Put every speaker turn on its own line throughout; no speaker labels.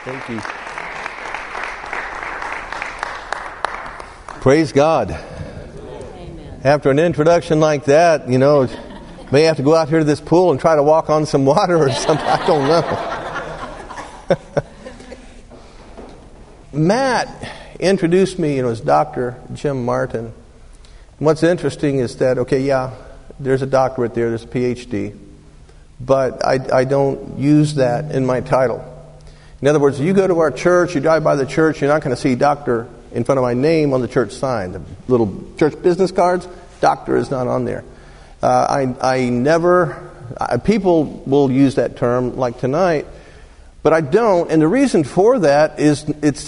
Thank you. Praise God.
Amen.
After an introduction like that, may have to go out here to this pool and try to walk on some water or something. I don't know. Matt introduced me, as Dr. Jim Martin. And what's interesting is that, there's a doctorate there, there's a PhD, but I don't use that in my title. In other words, you go to our church, you drive by the church, you're not going to see doctor in front of my name on the church sign. The little church business cards, doctor is not on there. People will use that term like tonight, but I don't. And the reason for that is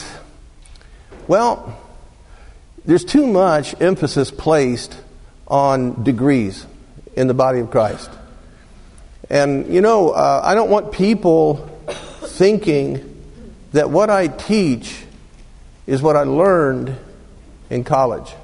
there's too much emphasis placed on degrees in the body of Christ. And, I don't want people thinking that what I teach is what I learned in college.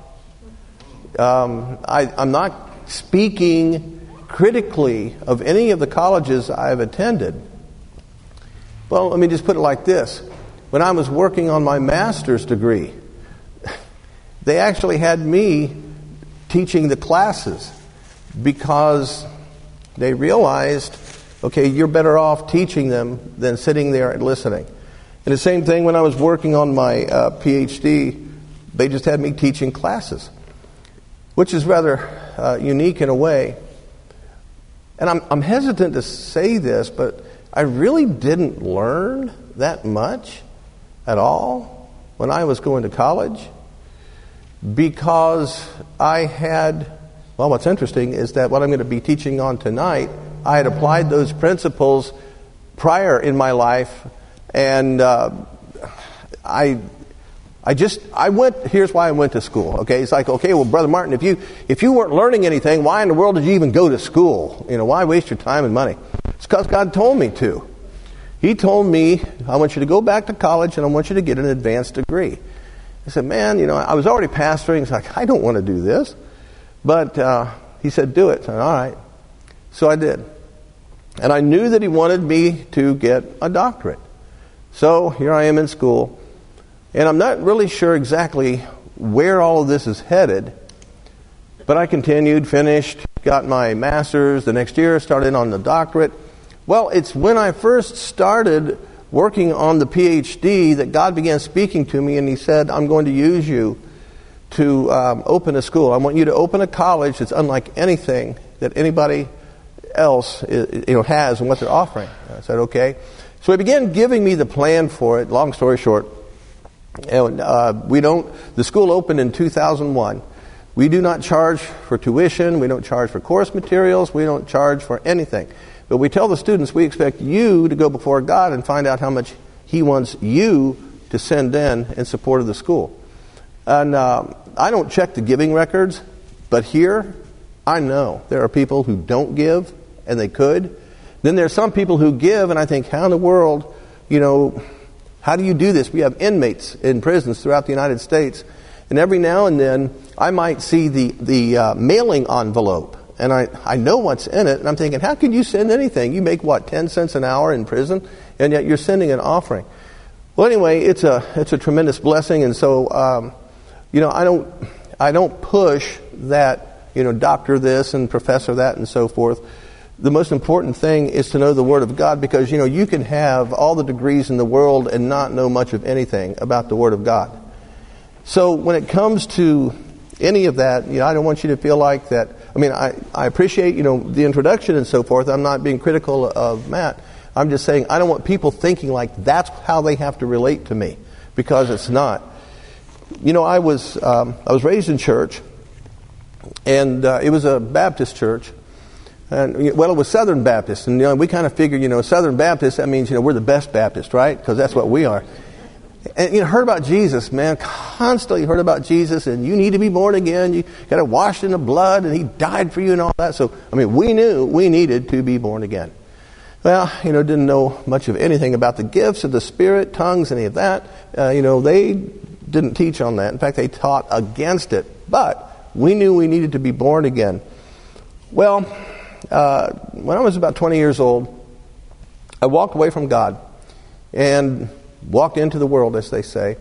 I'm not speaking critically of any of the colleges I've attended. Well, let me just put it like this. When I was working on my master's degree, they actually had me teaching the classes because they realized, you're better off teaching them than sitting there and listening. And the same thing when I was working on my PhD, they just had me teaching classes, which is rather unique in a way. And I'm hesitant to say this, but I really didn't learn that much at all when I was going to college because what's interesting is that what I'm going to be teaching on tonight, I had applied those principles prior in my life, and here's why I went to school. Okay, it's like, Brother Martin, if you weren't learning anything, why in the world did you even go to school? Why waste your time and money? It's because God told me to. He told me, I want you to go back to college and I want you to get an advanced degree. I said, man, I was already pastoring. It's like, I don't want to do this. But he said, do it. I said, all right. So I did. And I knew that he wanted me to get a doctorate. So here I am in school. And I'm not really sure exactly where all of this is headed. But I continued, finished, got my master's. The next year, started on the doctorate. Well, it's when I first started working on the PhD that God began speaking to me, and he said, I'm going to use you to open a school. I want you to open a college that's unlike anything that anybody else has and what they're offering. And I said, okay. So he began giving me the plan for it. Long story short, and the school opened in 2001. We do not charge for tuition. We don't charge for course materials. We don't charge for anything. But we tell the students we expect you to go before God and find out how much he wants you to send in support of the school. And I don't check the giving records, but here I know there are people who don't give, and they could. Then there's some people who give, and I think, how in the world, how do you do this? We have inmates in prisons throughout the United States, and every now and then I might see the mailing envelope, and I know what's in it, and I'm thinking, how could you send anything? You make, 10 cents an hour in prison, and yet you're sending an offering. Well, anyway, it's a tremendous blessing, and so, I don't push that, doctor this and professor that and so forth. The most important thing is to know the Word of God because, you can have all the degrees in the world and not know much of anything about the Word of God. So when it comes to any of that, I don't want you to feel like that. I appreciate, the introduction and so forth. I'm not being critical of Matt. I'm just saying I don't want people thinking like that's how they have to relate to me because it's not. I was raised in church, and it was a Baptist church. And, it was Southern Baptist. And, we kind of figure, Southern Baptist, that means, we're the best Baptist, right? Because that's what we are. And, heard about Jesus, man. Constantly heard about Jesus. And you need to be born again. You got to wash in the blood. And he died for you and all that. So, we knew we needed to be born again. Well, didn't know much of anything about the gifts of the Spirit, tongues, any of that. They didn't teach on that. In fact, they taught against it. But we knew we needed to be born again. Well, when I was about 20 years old, I walked away from God. And walked into the world, as they say.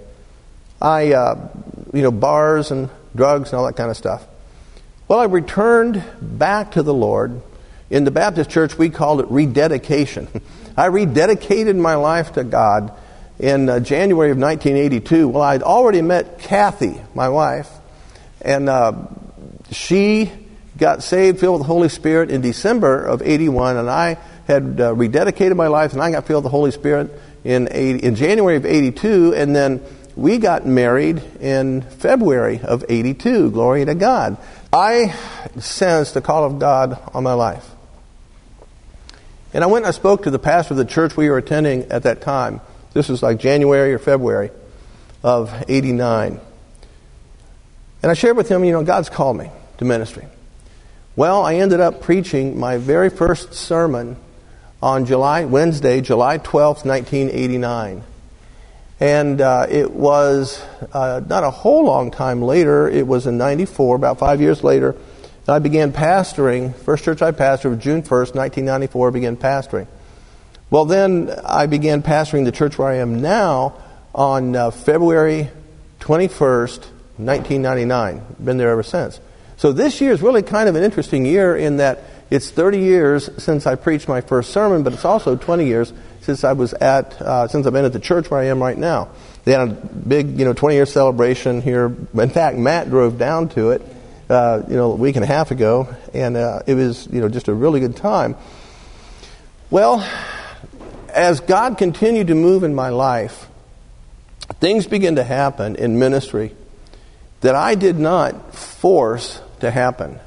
Bars and drugs and all that kind of stuff. Well, I returned back to the Lord. In the Baptist church, we called it rededication. I rededicated my life to God in January of 1982. Well, I'd already met Kathy, my wife, and she got saved, filled with the Holy Spirit in December of 81, and I had rededicated my life, and I got filled with the Holy Spirit in January of 82, and then we got married in February of 82. Glory to God. I sensed the call of God on my life. And I went and I spoke to the pastor of the church we were attending at that time. This was like January or February of 89. And I shared with him, God's called me to ministry. Well, I ended up preaching my very first sermon on Wednesday, July 12th, 1989. And it was not a whole long time later. It was in 94, about 5 years later. And I began pastoring. First church I pastored was June 1st, 1994, I began pastoring. Well, then I began pastoring the church where I am now on February 21st, 1999. Been there ever since. So this year is really kind of an interesting year in that it's 30 years since I preached my first sermon, but it's also 20 years since I've been at the church where I am right now. They had a big, 20-year celebration here. In fact, Matt drove down to it, a week and a half ago, and it was, just a really good time. Well, as God continued to move in my life, things began to happen in ministry that I did not force to happen.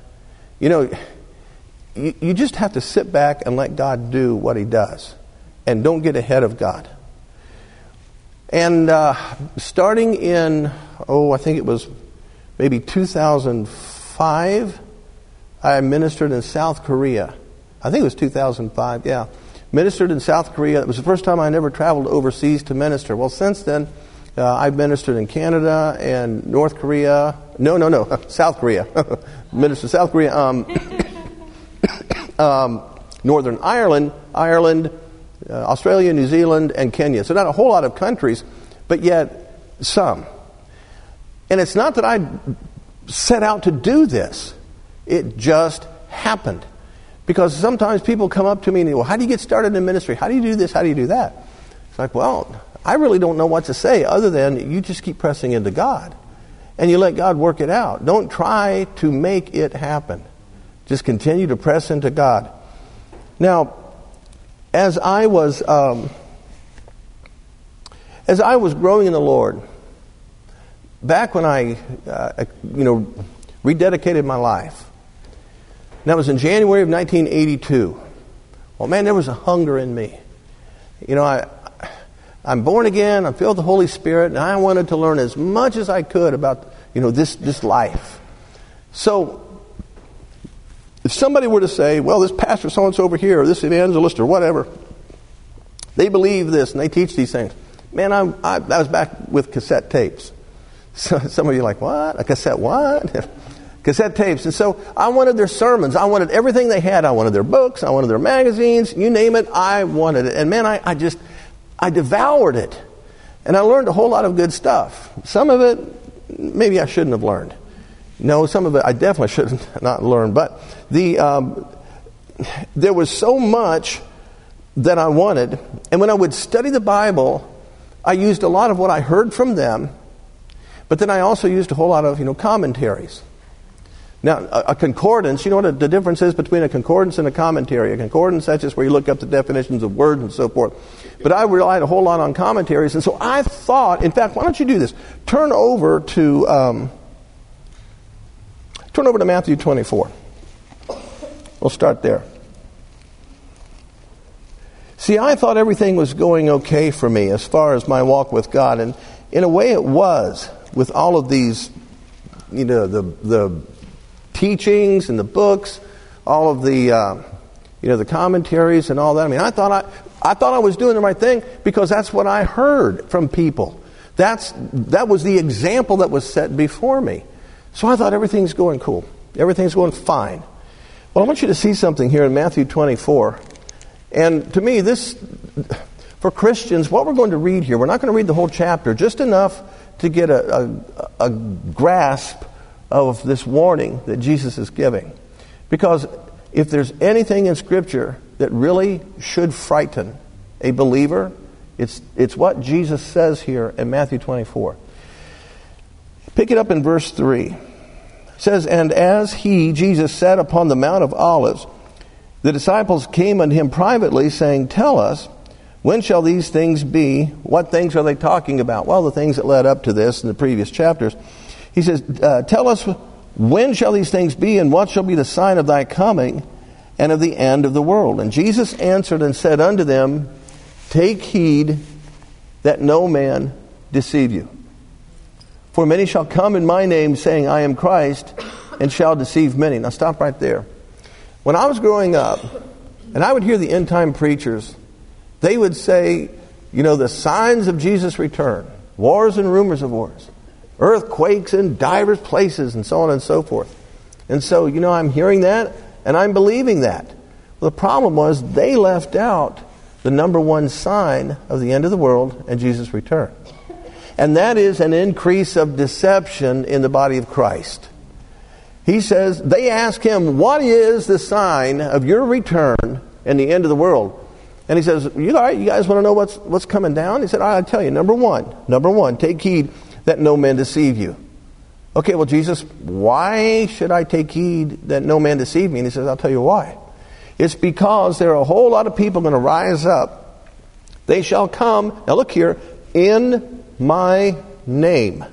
You just have to sit back and let God do what He does. And don't get ahead of God. And starting in, I think it was maybe 2005, I ministered in South Korea. I think it was 2005, yeah. Ministered in South Korea. It was the first time I ever traveled overseas to minister. Well, since then, I've ministered in Canada and North Korea. No, South Korea. Ministered South Korea. Northern Ireland, Australia, New Zealand, and Kenya. So not a whole lot of countries, but yet some. And it's not that I set out to do this. It just happened. Because sometimes people come up to me and they go, how do you get started in ministry? How do you do this? How do you do that? It's like, well, I really don't know what to say other than you just keep pressing into God. And you let God work it out. Don't try to make it happen. Just continue to press into God. Now, as I was growing in the Lord, back when I, rededicated my life, and that was in January of 1982. Well, man, there was a hunger in me. I'm born again. I'm filled with the Holy Spirit, and I wanted to learn as much as I could about, this life. So, if somebody were to say, well, this pastor so-and-so over here, or this evangelist, or whatever, they believe this and they teach these things. Man, I was back with cassette tapes. So, some of you are like, what? A cassette what? Cassette tapes. And so I wanted their sermons. I wanted everything they had. I wanted their books. I wanted their magazines. You name it, I wanted it. And man, I devoured it. And I learned a whole lot of good stuff. Some of it, maybe I shouldn't have learned. No, some of it I definitely should not learn. But there was so much that I wanted. And when I would study the Bible, I used a lot of what I heard from them. But then I also used a whole lot of, commentaries. Now, a concordance, you know what the difference is between a concordance and a commentary? A concordance, that's just where you look up the definitions of words and so forth. But I relied a whole lot on commentaries. And so I thought, in fact, why don't you do this? Turn over to Matthew 24. We'll start there. See, I thought everything was going okay for me as far as my walk with God. And in a way it was, with all of these, the teachings and the books, all of the, the commentaries and all that. I mean, I thought I was doing the right thing because that's what I heard from people. That was the example that was set before me. So I thought everything's going cool. Everything's going fine. Well, I want you to see something here in Matthew 24. And to me, For Christians, what we're going to read here, we're not going to read the whole chapter, just enough to get a grasp of this warning that Jesus is giving. Because if there's anything in Scripture that really should frighten a believer, it's what Jesus says here in Matthew 24. Pick it up in verse 3. It says, "And as he, Jesus, sat upon the Mount of Olives, the disciples came unto him privately, saying, Tell us, when shall these things be?" What things are they talking about? Well, the things that led up to this in the previous chapters. He says, "Tell us, when shall these things be, and what shall be the sign of thy coming and of the end of the world?" And Jesus answered and said unto them, "Take heed that no man deceive you. For many shall come in my name, saying, I am Christ, and shall deceive many." Now stop right there. When I was growing up, and I would hear the end-time preachers, they would say, the signs of Jesus' return, wars and rumors of wars, earthquakes in divers places, and so on and so forth. And so, I'm hearing that, and I'm believing that. Well, the problem was they left out the number one sign of the end of the world and Jesus' return. And that is an increase of deception in the body of Christ. He says, they ask him, what is the sign of your return and the end of the world? And he says, you guys want to know what's coming down? He said, I'll tell you, number one, take heed that no man deceive you. Okay, well, Jesus, why should I take heed that no man deceive me? And he says, I'll tell you why. It's because there are a whole lot of people going to rise up. They shall come, now look here, in my name.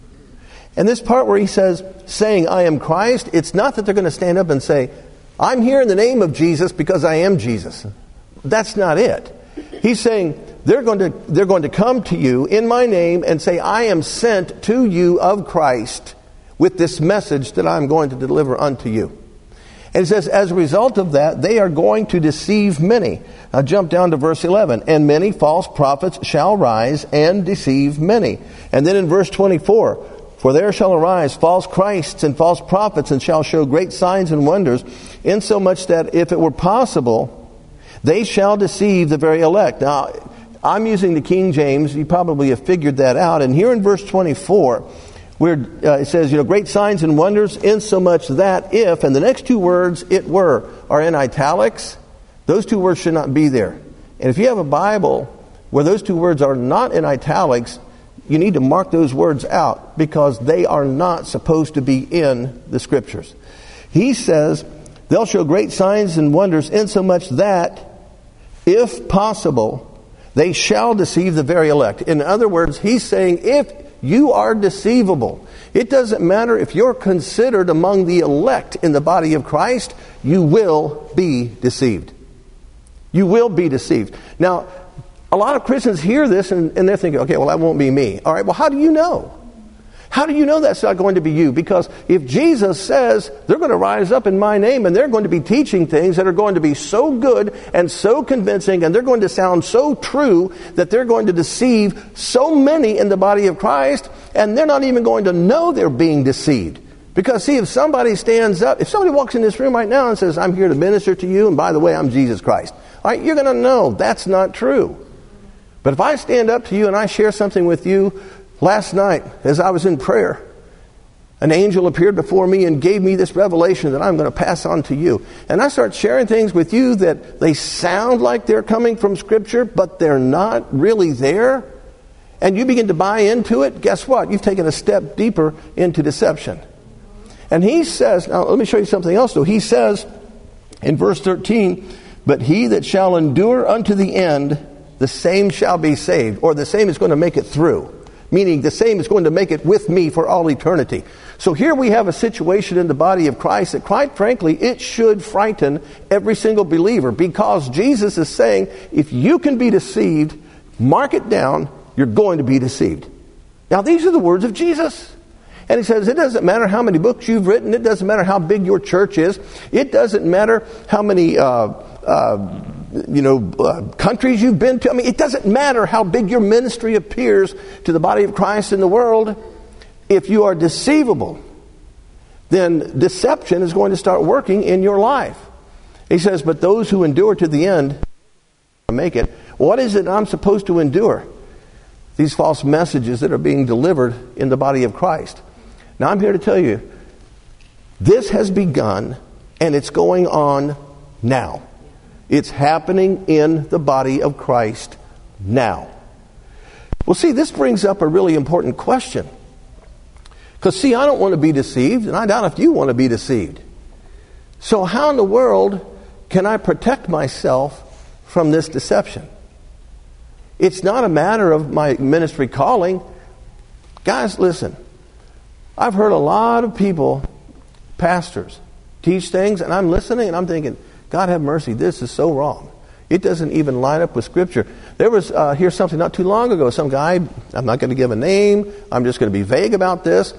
And this part where he says, saying, I am Christ, it's not that they're going to stand up and say, I'm here in the name of Jesus because I am Jesus. That's not it. He's saying, they're going to come to you in my name and say, I am sent to you of Christ with this message that I'm going to deliver unto you. And it says, as a result of that, they are going to deceive many. Now jump down to verse 11. And many false prophets shall rise and deceive many. And then in verse 24, for there shall arise false Christs and false prophets, and shall show great signs and wonders, insomuch that if it were possible, they shall deceive the very elect. Now, I'm using the King James. You probably have figured that out. And here in verse 24, where it says, great signs and wonders, insomuch that if, and the next two words, it were, are in italics. Those two words should not be there. And if you have a Bible where those two words are not in italics, you need to mark those words out because they are not supposed to be in the Scriptures. He says, they'll show great signs and wonders, insomuch that, if possible, they shall deceive the very elect. In other words, he's saying, if you are deceivable, it doesn't matter if you're considered among the elect in the body of Christ, you will be deceived. You will be deceived. Now, a lot of Christians hear this and they're thinking, okay, well, that won't be me. All right, well, how do you know? How do you know that's not going to be you? Because if Jesus says they're going to rise up in my name and they're going to be teaching things that are going to be so good and so convincing and they're going to sound so true that they're going to deceive so many in the body of Christ, and they're not even going to know they're being deceived. Because see, if somebody stands up, if somebody walks in this room right now and says, I'm here to minister to you, and by the way, I'm Jesus Christ, all right, you're going to know that's not true. But if I stand up to you and I share something with you, last night, as I was in prayer, an angel appeared before me and gave me this revelation that I'm going to pass on to you. And I start sharing things with you that they sound like they're coming from Scripture, but they're not really there. And you begin to buy into it. Guess what? You've taken a step deeper into deception. And he says, now let me show you something else though. He says in verse 13, but he that shall endure unto the end, the same shall be saved. Or the same is going to make it through. Meaning the same is going to make it with me for all eternity. So here we have a situation in the body of Christ that, quite frankly, it should frighten every single believer, because Jesus is saying, if you can be deceived, mark it down, you're going to be deceived. Now these are the words of Jesus. And he says, it doesn't matter how many books you've written, it doesn't matter how big your church is, it doesn't matter how many countries you've been to. I mean, it doesn't matter how big your ministry appears to the body of Christ in the world. If you are deceivable, then deception is going to start working in your life. He says, but those who endure to the end make it. What is it I'm supposed to endure? These false messages that are being delivered in the body of Christ. Now I'm here to tell you, this has begun and it's going on now. It's happening in the body of Christ now. Well, see, this brings up a really important question. Because, see, I don't want to be deceived, and I doubt if you want to be deceived. So how in the world can I protect myself from this deception? It's not a matter of my ministry calling. Guys, listen. I've heard a lot of people, pastors, teach things, and I'm listening, and I'm thinking, God have mercy, this is so wrong. It doesn't even line up with Scripture. There was, here's something not too long ago. Some guy, I'm not going to give a name. I'm just going to be vague about this.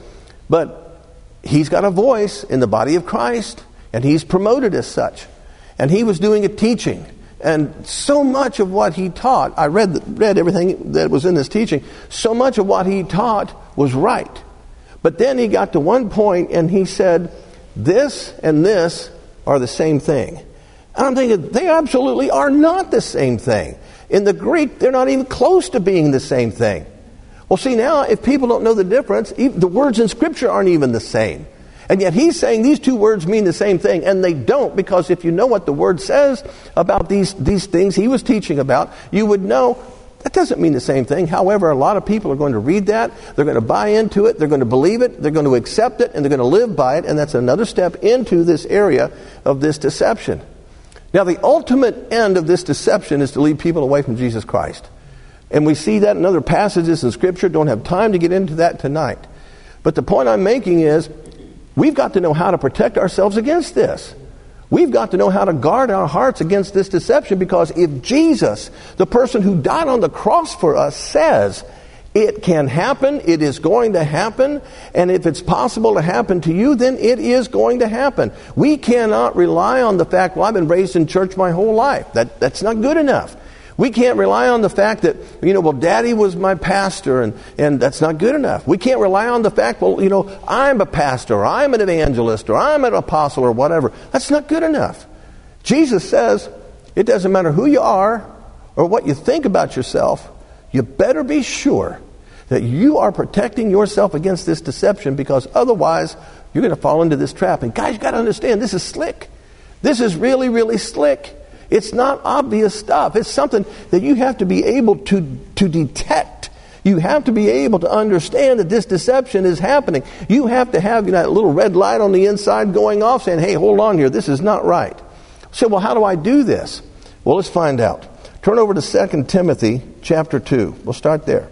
But he's got a voice in the body of Christ, and he's promoted as such. And he was doing a teaching. And so much of what he taught, I read everything that was in this teaching, so much of what he taught was right. But then he got to one point, and he said, this and this are the same thing. And I'm thinking, they absolutely are not the same thing. In the Greek, they're not even close to being the same thing. Well, see, now, if people don't know the difference, the words in Scripture aren't even the same. And yet he's saying these two words mean the same thing, and they don't, because if you know what the Word says about these things he was teaching about, you would know that doesn't mean the same thing. However, a lot of people are going to read that, they're going to buy into it, they're going to believe it, they're going to accept it, and they're going to live by it, and that's another step into this area of this deception. Now, the ultimate end of this deception is to lead people away from Jesus Christ. And we see that in other passages in Scripture. Don't have time to get into that tonight. But the point I'm making is, we've got to know how to protect ourselves against this. We've got to know how to guard our hearts against this deception, because if Jesus, the person who died on the cross for us, says it can happen, it is going to happen, and if it's possible to happen to you, then it is going to happen. We cannot rely on the fact, well, I've been raised in church my whole life. That's not good enough. We can't rely on the fact that, well, Daddy was my pastor, and that's not good enough. We can't rely on the fact, well, I'm a pastor, or I'm an evangelist, or I'm an apostle, or whatever. That's not good enough. Jesus says, it doesn't matter who you are, or what you think about yourself, you better be sure that you are protecting yourself against this deception, because otherwise, you're going to fall into this trap. And guys, you've got to understand, this is slick. This is really, really slick. It's not obvious stuff. It's something that you have to be able to detect. You have to be able to understand that this deception is happening. You have to have that little red light on the inside going off saying, hey, hold on here, this is not right. So, well, how do I do this? Well, let's find out. Turn over to 2 Timothy chapter 2. We'll start there.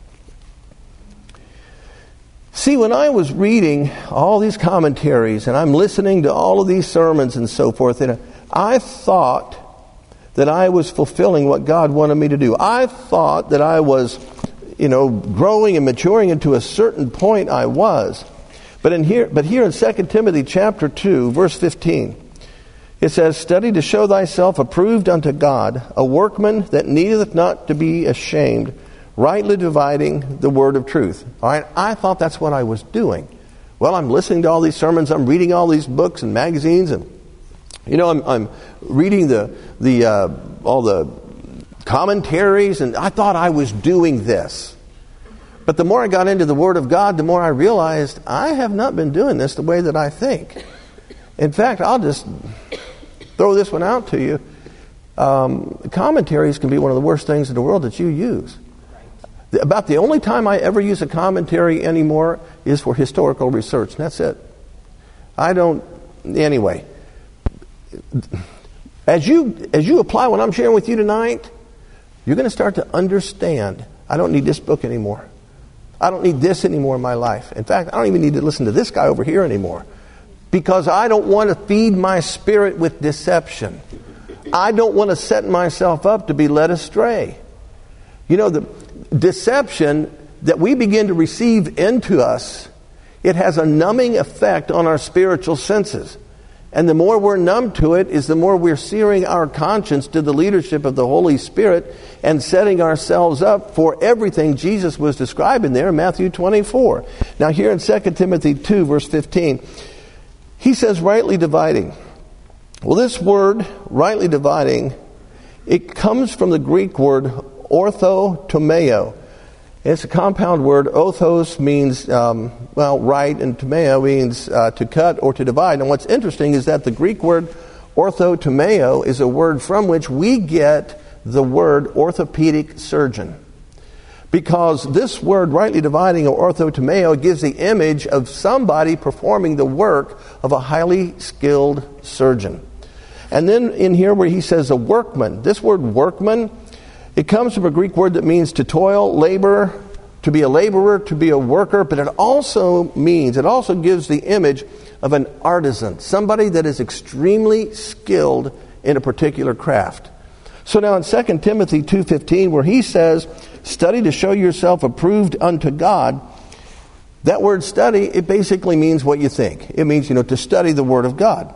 See, when I was reading all these commentaries and I'm listening to all of these sermons and so forth, I thought that I was fulfilling what God wanted me to do. I thought that I was, growing and maturing into a certain point. I was. But here in 2 Timothy chapter 2, verse 15, it says, study to show thyself approved unto God, a workman that needeth not to be ashamed, rightly dividing the word of truth. All right, I thought that's what I was doing. Well, I'm listening to all these sermons, I'm reading all these books and magazines, and I'm reading all the commentaries, and I thought I was doing this. But the more I got into the Word of God, the more I realized I have not been doing this the way that I think. In fact, I'll just throw this one out to you. Commentaries can be one of the worst things in the world that you use. About the only time I ever use a commentary anymore is for historical research, and that's it. Anyway. As you apply what I'm sharing with you tonight, you're going to start to understand, I don't need this book anymore. I don't need this anymore in my life. In fact, I don't even need to listen to this guy over here anymore. Because I don't want to feed my spirit with deception. I don't want to set myself up to be led astray. The deception that we begin to receive into us, it has a numbing effect on our spiritual senses. And the more we're numb to it is the more we're searing our conscience to the leadership of the Holy Spirit and setting ourselves up for everything Jesus was describing there in Matthew 24. Now here in 2 Timothy 2 verse 15, he says rightly dividing. Well, this word, rightly dividing, It comes from the Greek word orthotomeo. It's a compound word. Orthos means, right, and tomeo means to cut or to divide. And what's interesting is that the Greek word orthotomeo is a word from which we get the word orthopedic surgeon. Because this word, rightly dividing, or orthotomeo, gives the image of somebody performing the work of a highly skilled surgeon. And then in here where he says a workman, this word workman, it comes from a Greek word that means to toil, labor, to be a laborer, to be a worker, but it also gives the image of an artisan, somebody that is extremely skilled in a particular craft. So now in 2 Timothy 2:15, where he says, study to show yourself approved unto God, that word study, it basically means what you think. It means, to study the Word of God.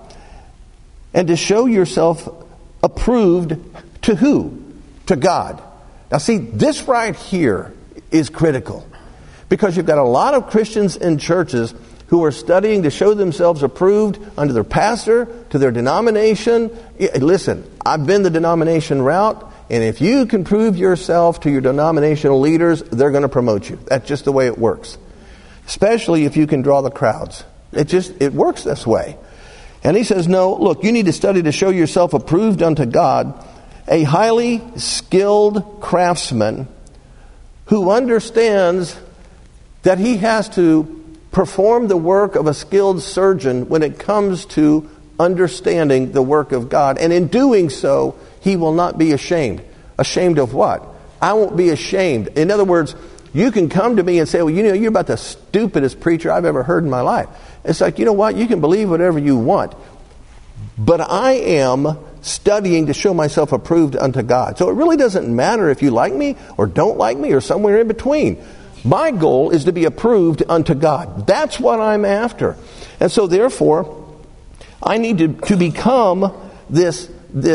And to show yourself approved to who? To God. Now see, this right here is critical. Because you've got a lot of Christians in churches who are studying to show themselves approved unto their pastor, to their denomination. Listen, I've been the denomination route, and if you can prove yourself to your denominational leaders, they're going to promote you. That's just the way it works. Especially if you can draw the crowds. It works this way. And he says, no, look, you need to study to show yourself approved unto God, a highly skilled craftsman who understands that he has to perform the work of a skilled surgeon when it comes to understanding the work of God. And in doing so, he will not be ashamed. Ashamed of what? I won't be ashamed. In other words, you can come to me and say, well, you're about the stupidest preacher I've ever heard in my life. It's like, you know what? You can believe whatever you want. But I am studying to show myself approved unto God. So it really doesn't matter if you like me or don't like me or somewhere in between. My goal is to be approved unto God. That's what I'm after. And so therefore, I need to become this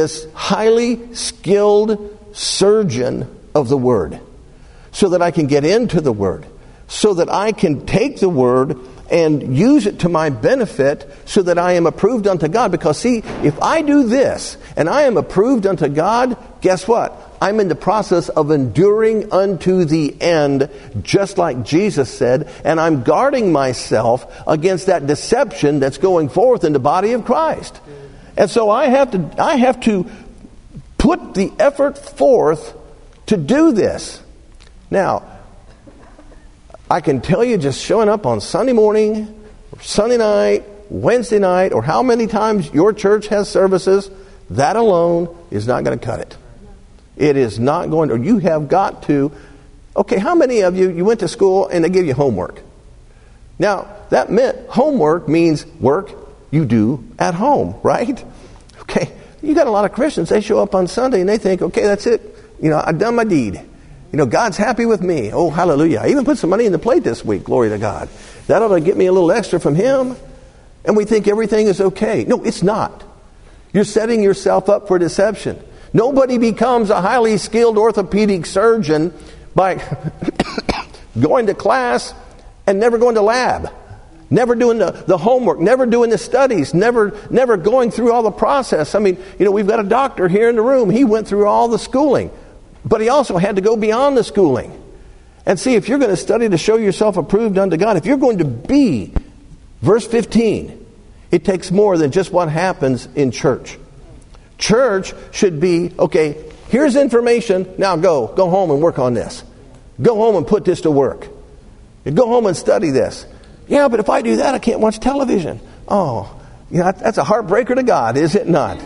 highly skilled surgeon of the Word, so that I can get into the Word, so that I can take the Word and use it to my benefit, so that I am approved unto God. Because see, if I do this and I am approved unto God, guess what? I'm in the process of enduring unto the end, just like Jesus said, and I'm guarding myself against that deception that's going forth in the body of Christ. And so I have to put the effort forth to do this. Now, I can tell you, just showing up on Sunday morning, or Sunday night, Wednesday night, or how many times your church has services, that alone is not going to cut it. It is not going to. You have got to. Okay, how many of you went to school and they give you homework? Now, that meant homework means work you do at home, right? Okay, you got a lot of Christians, they show up on Sunday and they think, okay, that's it. I've done my deed. God's happy with me. Oh, hallelujah. I even put some money in the plate this week. Glory to God. That ought to get me a little extra from Him. And we think everything is okay. No, it's not. You're setting yourself up for deception. Nobody becomes a highly skilled orthopedic surgeon by going to class and never going to lab, never doing the homework, never doing the studies, never going through all the process. I mean, we've got a doctor here in the room. He went through all the schooling, but he also had to go beyond the schooling. And see, if you're going to study to show yourself approved unto God, if you're going to be, verse 15, it takes more than just what happens in church. Church should be, okay, here's information, now go home and work on this. Go home and put this to work. Go home and study this. Yeah, but if I do that, I can't watch television. Oh, that's a heartbreaker to God, is it not?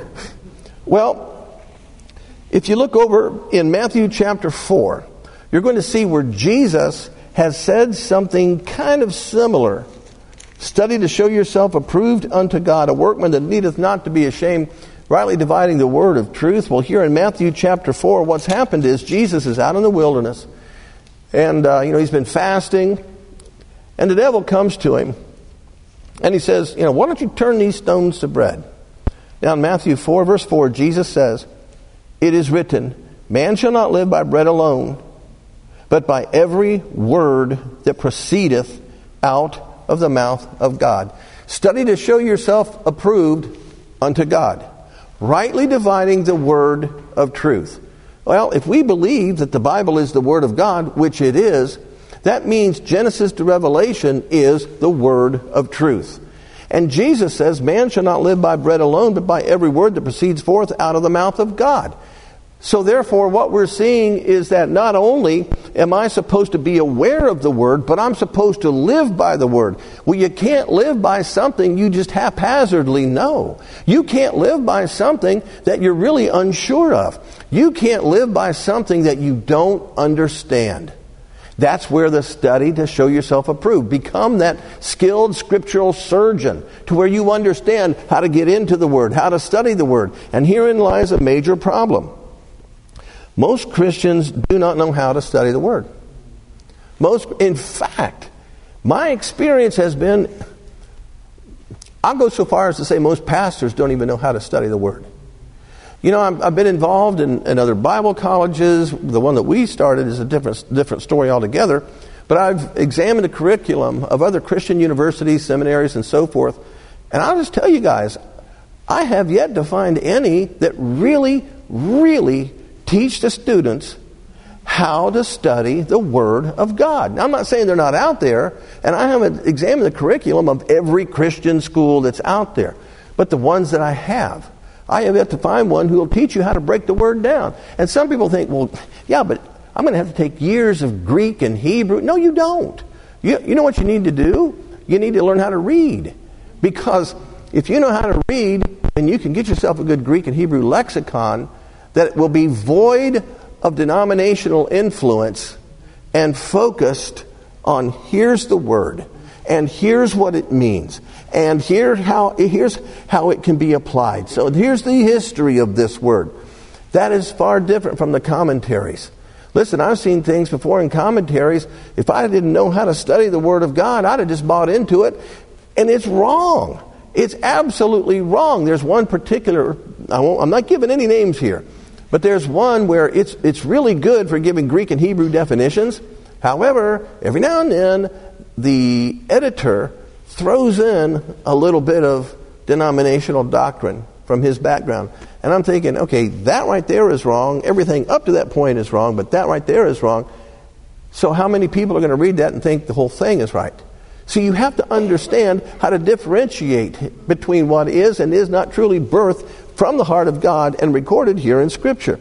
Well, if you look over in Matthew chapter 4, you're going to see where Jesus has said something kind of similar. Study to show yourself approved unto God, a workman that needeth not to be ashamed, rightly dividing the word of truth. Well, here in Matthew chapter 4, what's happened is Jesus is out in the wilderness. And, he's been fasting. And the devil comes to him. And he says, why don't you turn these stones to bread? Now in Matthew 4, verse 4, Jesus says, it is written, man shall not live by bread alone, but by every word that proceedeth out of the mouth of God. Study to show yourself approved unto God. Rightly dividing the word of truth. Well, if we believe that the Bible is the Word of God, which it is, that means Genesis to Revelation is the Word of truth. And Jesus says, man shall not live by bread alone, but by every word that proceeds forth out of the mouth of God. So therefore, what we're seeing is that not only am I supposed to be aware of the Word, but I'm supposed to live by the Word. Well, you can't live by something you just haphazardly know. You can't live by something that you're really unsure of. You can't live by something that you don't understand. That's where the study to show yourself approved. Become that skilled scriptural surgeon to where you understand how to get into the Word, how to study the Word. And herein lies a major problem. Most Christians do not know how to study the Word. In fact, my experience has been, I'll go so far as to say most pastors don't even know how to study the Word. You know, I've been involved in other Bible colleges. The one that we started is a different story altogether. But I've examined the curriculum of other Christian universities, seminaries, and so forth. And I'll just tell you guys, I have yet to find any that really, really teach the students how to study the Word of God. Now, I'm not saying they're not out there, and I haven't examined the curriculum of every Christian school that's out there. But the ones that I have yet to find one who will teach you how to break the Word down. And some people think, well, yeah, but I'm going to have to take years of Greek and Hebrew. No, you don't. You know what you need to do? You need to learn how to read. Because if you know how to read, then you can get yourself a good Greek and Hebrew lexicon that will be void of denominational influence and focused on here's the Word, and here's what it means, and here's how it can be applied. So here's the history of this word. That is far different from the commentaries. Listen, I've seen things before in commentaries. If I didn't know how to study the Word of God, I'd have just bought into it, and it's wrong. It's absolutely wrong. There's one particular, I'm not giving any names here, but there's one where it's really good for giving Greek and Hebrew definitions. However, every now and then, the editor throws in a little bit of denominational doctrine from his background. And I'm thinking, okay, that right there is wrong. Everything up to that point is wrong, but that right there is wrong. So how many people are going to read that and think the whole thing is right? So you have to understand how to differentiate between what is and is not truly birthed from the heart of God and recorded here in Scripture.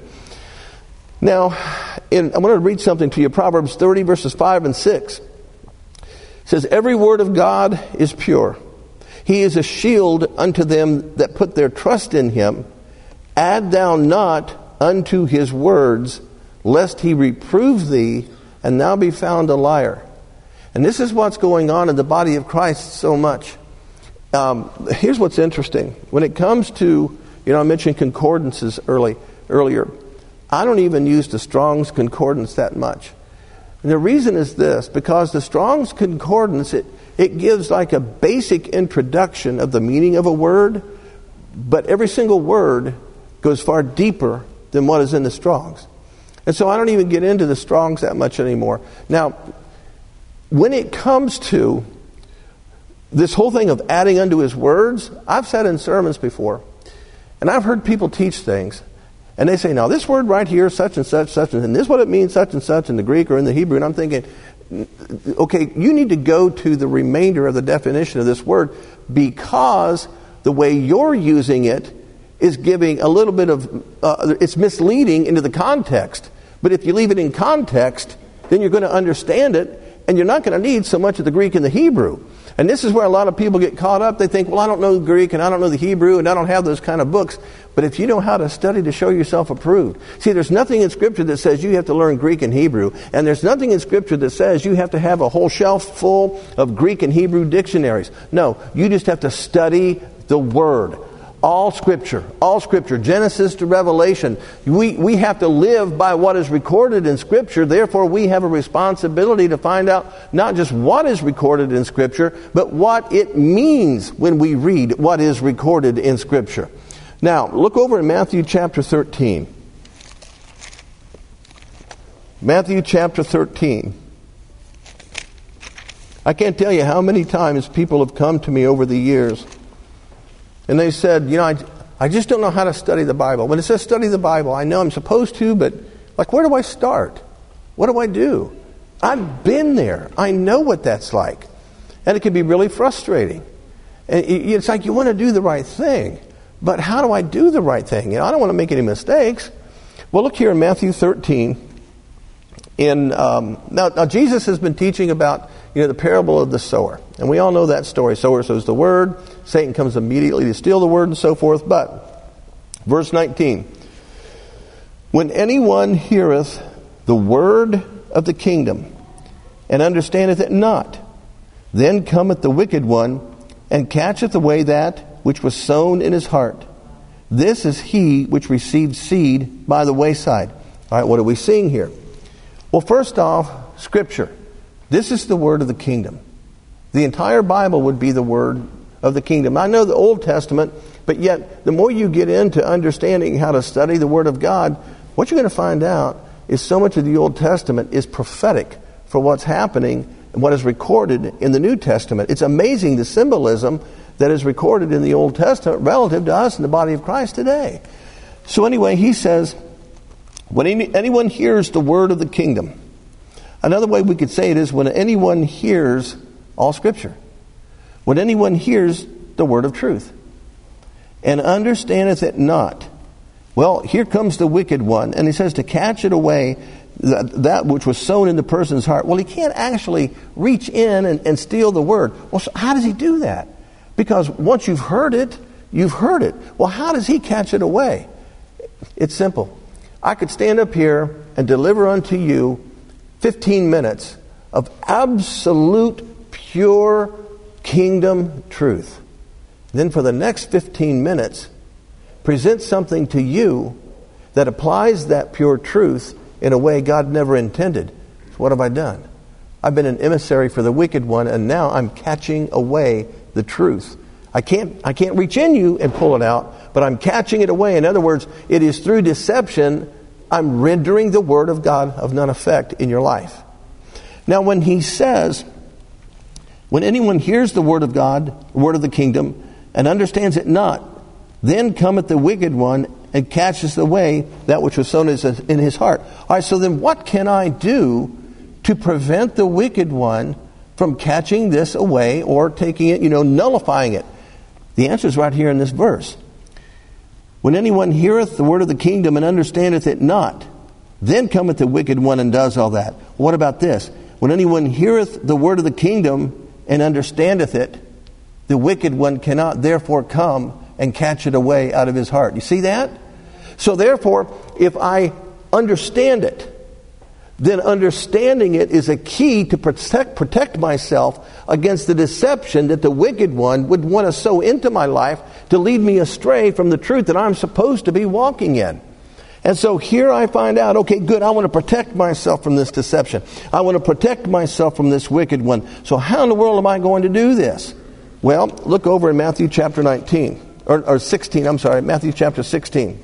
Now, I want to read something to you. Proverbs 30, verses 5 and 6. It says, every word of God is pure. He is a shield unto them that put their trust in him. Add thou not unto his words, lest he reprove thee, and thou be found a liar. And this is what's going on in the body of Christ so much. Here's what's interesting. When it comes to, I mentioned concordances earlier. I don't even use the Strong's Concordance that much. And the reason is this, because the Strong's Concordance, it gives like a basic introduction of the meaning of a word, but every single word goes far deeper than what is in the Strong's. And so I don't even get into the Strong's that much anymore. Now, when it comes to this whole thing of adding unto his words, I've sat in sermons before, and I've heard people teach things, and they say, now this word right here, such and such, and this is what it means, such and such, in the Greek or in the Hebrew. And I'm thinking, okay, you need to go to the remainder of the definition of this word, because the way you're using it is giving a little bit of, it's misleading into the context. But if you leave it in context, then you're going to understand it, and you're not going to need so much of the Greek and the Hebrew. And this is where a lot of people get caught up. They think, well, I don't know the Greek and I don't know the Hebrew and I don't have those kind of books. But if you know how to study to show yourself approved. See, there's nothing in Scripture that says you have to learn Greek and Hebrew. And there's nothing in Scripture that says you have to have a whole shelf full of Greek and Hebrew dictionaries. No, you just have to study the Word. All Scripture, Genesis to Revelation. We have to live by what is recorded in Scripture. Therefore, we have a responsibility to find out not just what is recorded in Scripture, but what it means when we read what is recorded in Scripture. Now, look over in Matthew chapter 13. Matthew chapter 13. I can't tell you how many times people have come to me over the years, and they said, I just don't know how to study the Bible. When it says study the Bible, I know I'm supposed to, but like, where do I start? What do I do? I've been there. I know what that's like. And it can be really frustrating. And it's like you want to do the right thing. But how do I do the right thing? I don't want to make any mistakes. Well, look here in Matthew 13. Now Jesus has been teaching about the parable of the sower. And we all know that story. Sower sows the word. Satan comes immediately to steal the word and so forth. But, verse 19. When anyone heareth the word of the kingdom, and understandeth it not, then cometh the wicked one, and catcheth away that which was sown in his heart. This is he which received seed by the wayside. All right, what are we seeing here? Well, first off, Scripture. This is the word of the kingdom. The entire Bible would be the word of the kingdom. I know the Old Testament, but yet the more you get into understanding how to study the Word of God, what you're going to find out is so much of the Old Testament is prophetic for what's happening and what is recorded in the New Testament. It's amazing the symbolism that is recorded in the Old Testament relative to us in the body of Christ today. So anyway, he says, when anyone hears the word of the kingdom. Another way we could say it is when anyone hears all Scripture. When anyone hears the word of truth. And understandeth it not. Well, here comes the wicked one. And he says to catch it away, that which was sown in the person's heart. Well, he can't actually reach in and steal the word. Well, so how does he do that? Because once you've heard it, you've heard it. Well, how does he catch it away? It's simple. I could stand up here and deliver unto you 15 minutes of absolute, pure kingdom truth. Then for the next 15 minutes, present something to you that applies that pure truth in a way God never intended. So what have I done? I've been an emissary for the wicked one, and now I'm catching away the truth. I can't reach in you and pull it out, but I'm catching it away. In other words, it is through deception I'm rendering the word of God of none effect in your life. Now when he says, when anyone hears the word of God, the word of the kingdom, and understands it not, then cometh the wicked one and catches away that which was sown in his heart. All right, so then what can I do to prevent the wicked one from catching this away or taking it, nullifying it? The answer is right here in this verse. When anyone heareth the word of the kingdom and understandeth it not, then cometh the wicked one and does all that. What about this? When anyone heareth the word of the kingdom and understandeth it, the wicked one cannot therefore come and catch it away out of his heart. You see that? So therefore, if I understand it, then understanding it is a key to protect myself against the deception that the wicked one would want to sow into my life to lead me astray from the truth that I'm supposed to be walking in. And so here I find out, okay, good, I want to protect myself from this deception. I want to protect myself from this wicked one. So how in the world am I going to do this? Well, look over in Matthew chapter 16, Matthew chapter 16.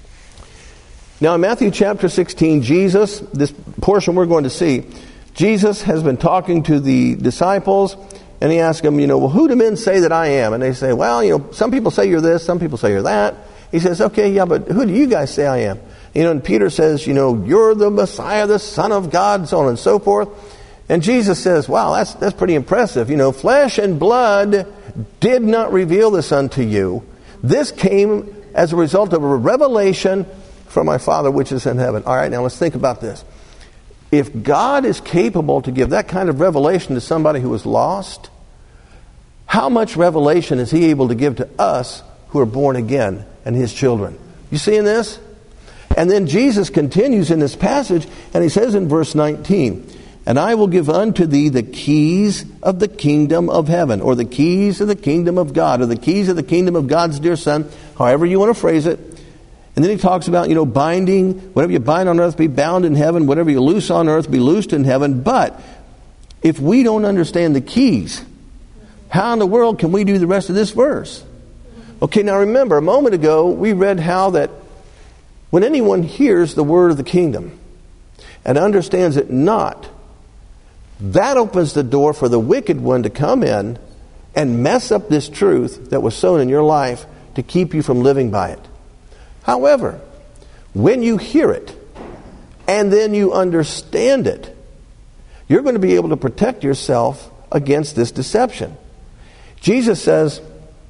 Now in Matthew chapter 16, Jesus, this portion we're going to see, Jesus has been talking to the disciples, and he asks them, well, who do men say that I am? And they say, well, some people say you're this, some people say you're that. He says, okay, yeah, but who do you guys say I am? And Peter says, you're the Messiah, the Son of God, so on and so forth. And Jesus says, wow, that's pretty impressive. Flesh and blood did not reveal this unto you. This came as a result of a revelation from my Father which is in heaven. All right, now let's think about this. If God is capable to give that kind of revelation to somebody who is lost, how much revelation is He able to give to us who are born again and His children? You seeing this? And then Jesus continues in this passage, and He says in verse 19, and I will give unto thee the keys of the kingdom of heaven, or the keys of the kingdom of God, or the keys of the kingdom of God's dear Son, however you want to phrase it. And then he talks about, binding, whatever you bind on earth be bound in heaven, whatever you loose on earth be loosed in heaven. But if we don't understand the keys, how in the world can we do the rest of this verse? Okay, now remember, a moment ago we read how that when anyone hears the word of the kingdom and understands it not, that opens the door for the wicked one to come in and mess up this truth that was sown in your life to keep you from living by it. However, when you hear it and then you understand it, you're going to be able to protect yourself against this deception. Jesus says,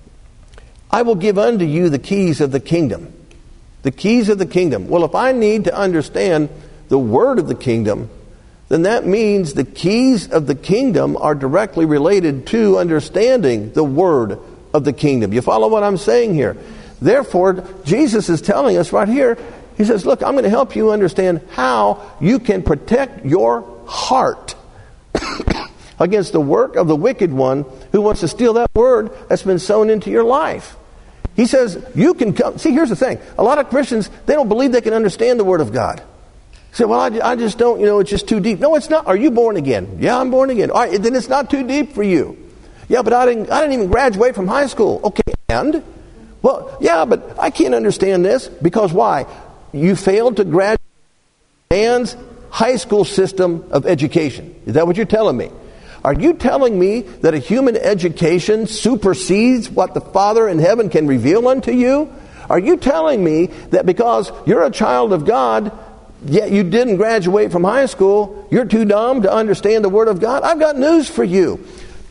I will give unto you the keys of the kingdom. The keys of the kingdom. Well, if I need to understand the word of the kingdom, then that means the keys of the kingdom are directly related to understanding the word of the kingdom. You follow what I'm saying here? Therefore, Jesus is telling us right here, he says, look, I'm going to help you understand how you can protect your heart against the work of the wicked one who wants to steal that word that's been sown into your life. He says, you can come. See, here's the thing. A lot of Christians, they don't believe they can understand the word of God. Say, well, I just don't, it's just too deep. No, it's not. Are you born again? Yeah, I'm born again. All right, then it's not too deep for you. Yeah, but I didn't even graduate from high school. Okay, and? Well, yeah, but I can't understand this. Because why? You failed to graduate man's high school system of education. Is that what you're telling me? Are you telling me that a human education supersedes what the Father in heaven can reveal unto you? Are you telling me that because you're a child of God, yet you didn't graduate from high school, you're too dumb to understand the Word of God? I've got news for you.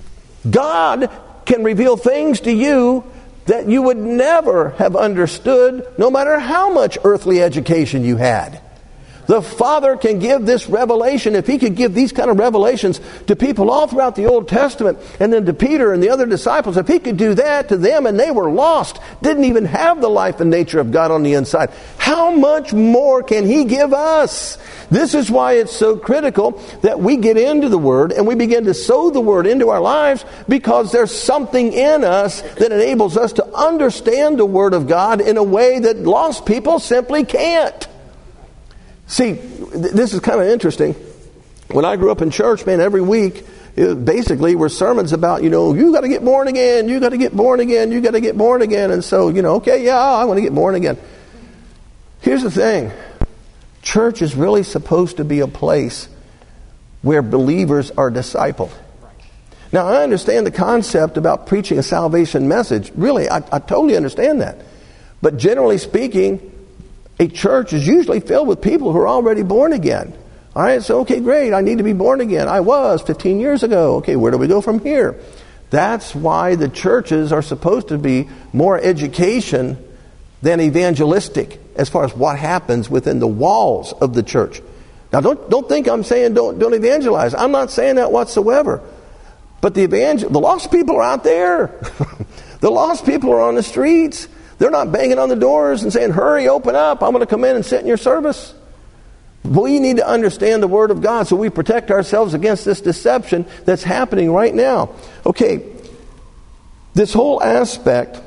God can reveal things to you that you would never have understood, no matter how much earthly education you had. The Father can give this revelation. If He could give these kind of revelations to people all throughout the Old Testament, and then to Peter and the other disciples, if He could do that to them and they were lost, didn't even have the life and nature of God on the inside, how much more can He give us? This is why it's so critical that we get into the Word and we begin to sow the Word into our lives, because there's something in us that enables us to understand the Word of God in a way that lost people simply can't. See, this is kind of interesting. When I grew up in church, man, every week, basically were sermons about, you got to get born again, you got to get born again, you got to get born again. And so, okay, yeah, I want to get born again. Here's the thing. Church is really supposed to be a place where believers are discipled. Now, I understand the concept about preaching a salvation message. Really, I totally understand that. But generally speaking, a church is usually filled with people who are already born again. All right, so okay, great, I need to be born again. I was 15 years ago. Okay, where do we go from here? That's why the churches are supposed to be more education than evangelistic as far as what happens within the walls of the church. Now, don't think I'm saying don't evangelize. I'm not saying that whatsoever. But the lost people are out there. The lost people are on the streets. They're not banging on the doors and saying, hurry, open up, I'm going to come in and sit in your service. We need to understand the Word of God so we protect ourselves against this deception that's happening right now. Okay, this whole aspect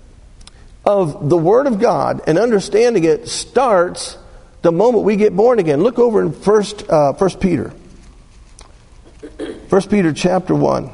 of the Word of God and understanding it starts the moment we get born again. Look over in 1 Peter. 1 Peter chapter 1.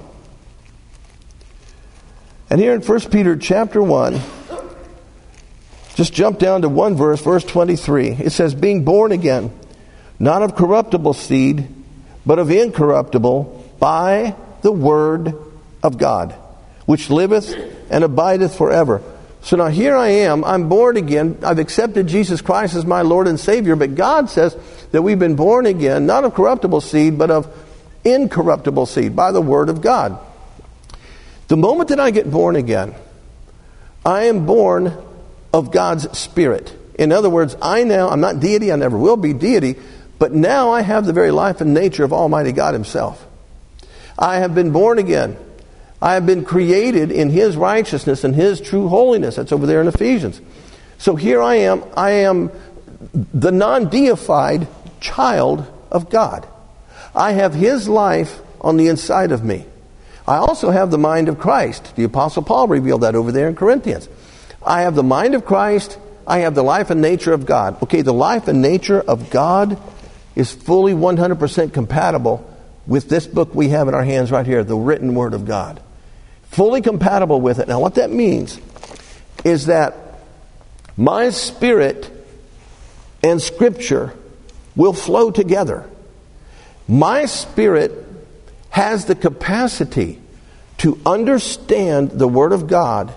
And here in 1 Peter chapter 1, just jump down to one verse, verse 23. It says, being born again, not of corruptible seed, but of incorruptible, by the word of God, which liveth and abideth forever. So now here I am, I'm born again, I've accepted Jesus Christ as my Lord and Savior, but God says that we've been born again, not of corruptible seed, but of incorruptible seed, by the word of God. The moment that I get born again, I am born of God's Spirit. In other words, I'm not deity, I never will be deity, but now I have the very life and nature of Almighty God Himself. I have been born again. I have been created in His righteousness and His true holiness. That's over there in Ephesians. So here I am the non-deified child of God. I have His life on the inside of me. I also have the mind of Christ. The Apostle Paul revealed that over there in Corinthians. I have the mind of Christ. I have the life and nature of God. Okay, the life and nature of God is fully 100% compatible with this book we have in our hands right here, the written Word of God. Fully compatible with it. Now, what that means is that my spirit and Scripture will flow together. My spirit has the capacity to understand the Word of God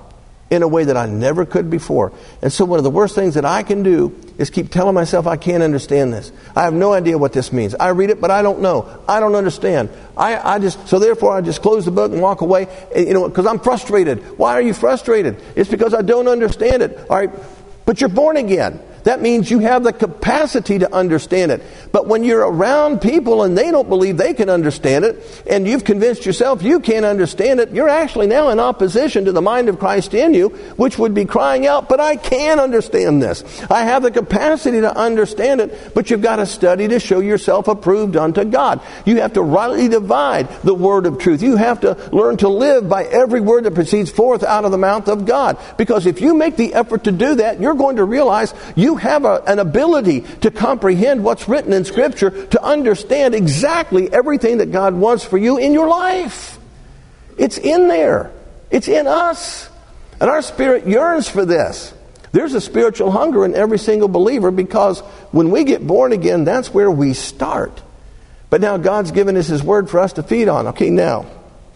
in a way that I never could before. And so one of the worst things that I can do is keep telling myself I can't understand this. I have no idea what this means. I read it, but I don't know. I don't understand. So therefore I just close the book and walk away, because I'm frustrated. Why are you frustrated? It's because I don't understand it. All right, but you're born again. That means you have the capacity to understand it. But when you're around people and they don't believe they can understand it, and you've convinced yourself you can't understand it, you're actually now in opposition to the mind of Christ in you, which would be crying out, but I can understand this. I have the capacity to understand it, but you've got to study to show yourself approved unto God. You have to rightly divide the word of truth. You have to learn to live by every word that proceeds forth out of the mouth of God. Because if you make the effort to do that, you're going to realize you have an ability to comprehend what's written in Scripture, to understand exactly everything that God wants for you in your life. It's in there. It's in us. And our spirit yearns for this. There's a spiritual hunger in every single believer, because when we get born again, that's where we start. But now God's given us His Word for us to feed on. Okay, now,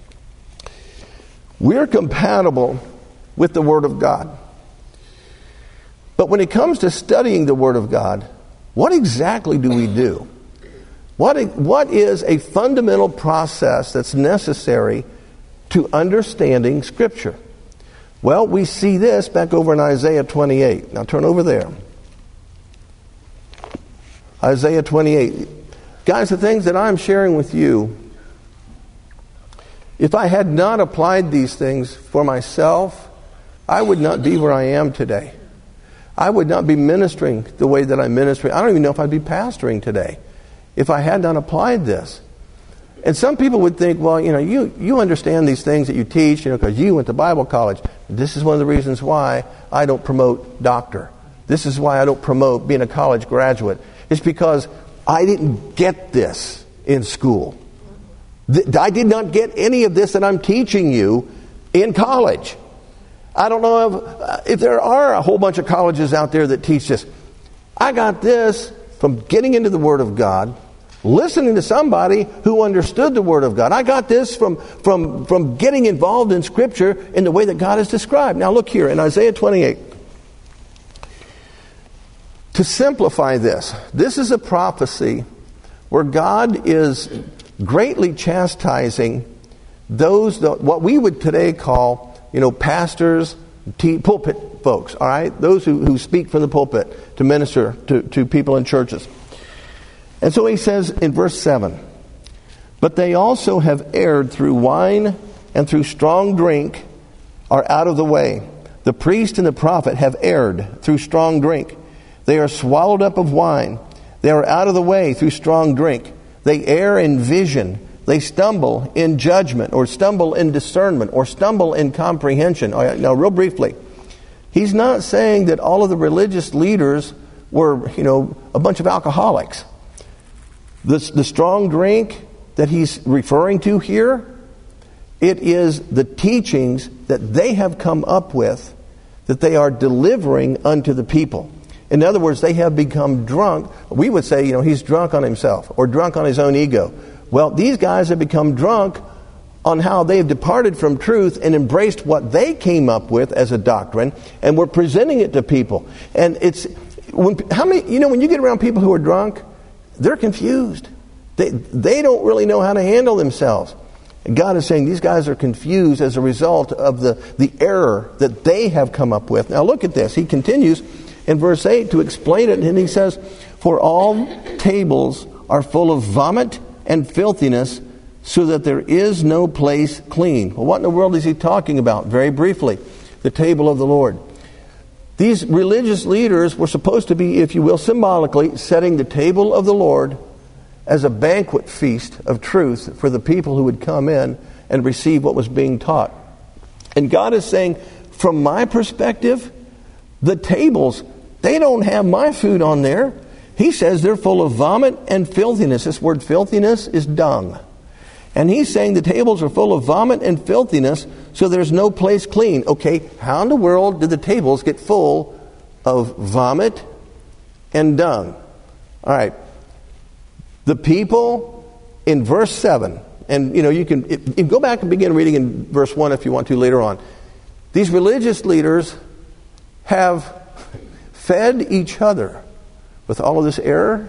we're compatible with the Word of God. But when it comes to studying the Word of God, what exactly do we do? What is a fundamental process that's necessary to understanding Scripture? Well, we see this back over in Isaiah 28. Now turn over there. Isaiah 28. Guys, the things that I'm sharing with you, if I had not applied these things for myself, I would not be where I am today. I would not be ministering the way that I'm ministering. I don't even know if I'd be pastoring today if I had not applied this. And some people would think, well, you understand these things that you teach, because you went to Bible college. This is one of the reasons why I don't promote doctor. This is why I don't promote being a college graduate. It's because I didn't get this in school. I did not get any of this that I'm teaching you in college. I don't know if there are a whole bunch of colleges out there that teach this. I got this from getting into the Word of God, listening to somebody who understood the Word of God. I got this from getting involved in Scripture in the way that God has described. Now look here in Isaiah 28. To simplify this is a prophecy where God is greatly chastising those, what we would today call, pastors, pulpit folks, all right? Those who speak from the pulpit to minister to people in churches. And so he says in verse 7, "But they also have erred through wine and through strong drink are out of the way. The priest and the prophet have erred through strong drink. They are swallowed up of wine. They are out of the way through strong drink. They err in vision. They stumble in judgment, or stumble in discernment, or stumble in comprehension." All right, now, real briefly, he's not saying that all of the religious leaders were, a bunch of alcoholics. The strong drink that he's referring to here, it is the teachings that they have come up with that they are delivering unto the people. In other words, they have become drunk. We would say, he's drunk on himself or drunk on his own ego. Well, these guys have become drunk on how they've departed from truth and embraced what they came up with as a doctrine, and we're presenting it to people. And when you get around people who are drunk, they're confused. They don't really know how to handle themselves. And God is saying these guys are confused as a result of the error that they have come up with. Now look at this. He continues in verse 8 to explain it, and he says, "For all tables are full of vomit and filthiness, so that there is no place clean." Well, what in the world is he talking about? Very briefly, the table of the Lord. These religious leaders were supposed to be, if you will, symbolically setting the table of the Lord as a banquet feast of truth for the people who would come in and receive what was being taught. And God is saying, from my perspective, the tables, they don't have my food on there. He says they're full of vomit and filthiness. This word filthiness is dung. And he's saying the tables are full of vomit and filthiness, so there's no place clean. Okay, how in the world did the tables get full of vomit and dung? All right. The people in verse 7, and you can go back and begin reading in verse 1 if you want to later on. These religious leaders have fed each other with all of this error.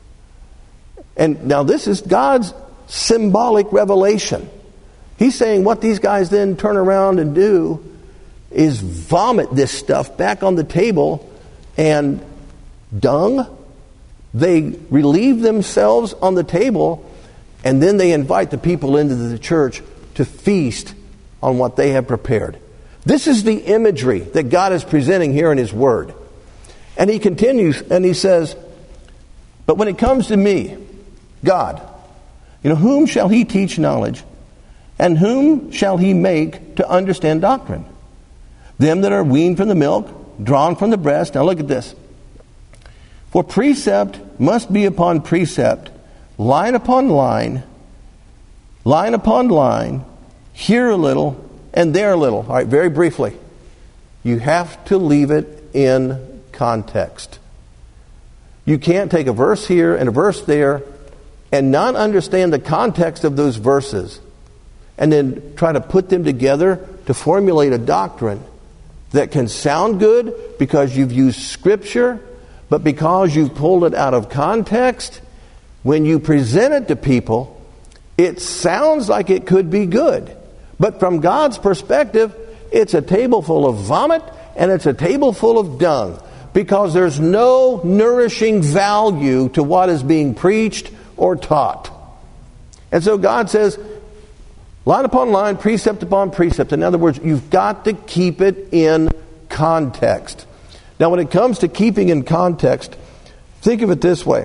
And now this is God's symbolic revelation. He's saying what these guys then turn around and do is vomit this stuff back on the table, and dung, they relieve themselves on the table, and then they invite the people into the church to feast on what they have prepared. This is the imagery that God is presenting here in His Word. And He continues and He says, but when it comes to me, God, whom shall He teach knowledge? And whom shall He make to understand doctrine? Them that are weaned from the milk, drawn from the breast. Now look at this. For precept must be upon precept, line upon line, line upon line, here a little and there a little. All right, very briefly. You have to leave it in context. You can't take a verse here and a verse there and not understand the context of those verses and then try to put them together to formulate a doctrine that can sound good because you've used Scripture, but because you've pulled it out of context, when you present it to people, it sounds like it could be good. But from God's perspective, it's a table full of vomit and it's a table full of dung, because there's no nourishing value to what is being preached or taught. And so God says, line upon line, precept upon precept. In other words, you've got to keep it in context. Now, when it comes to keeping in context, think of it this way.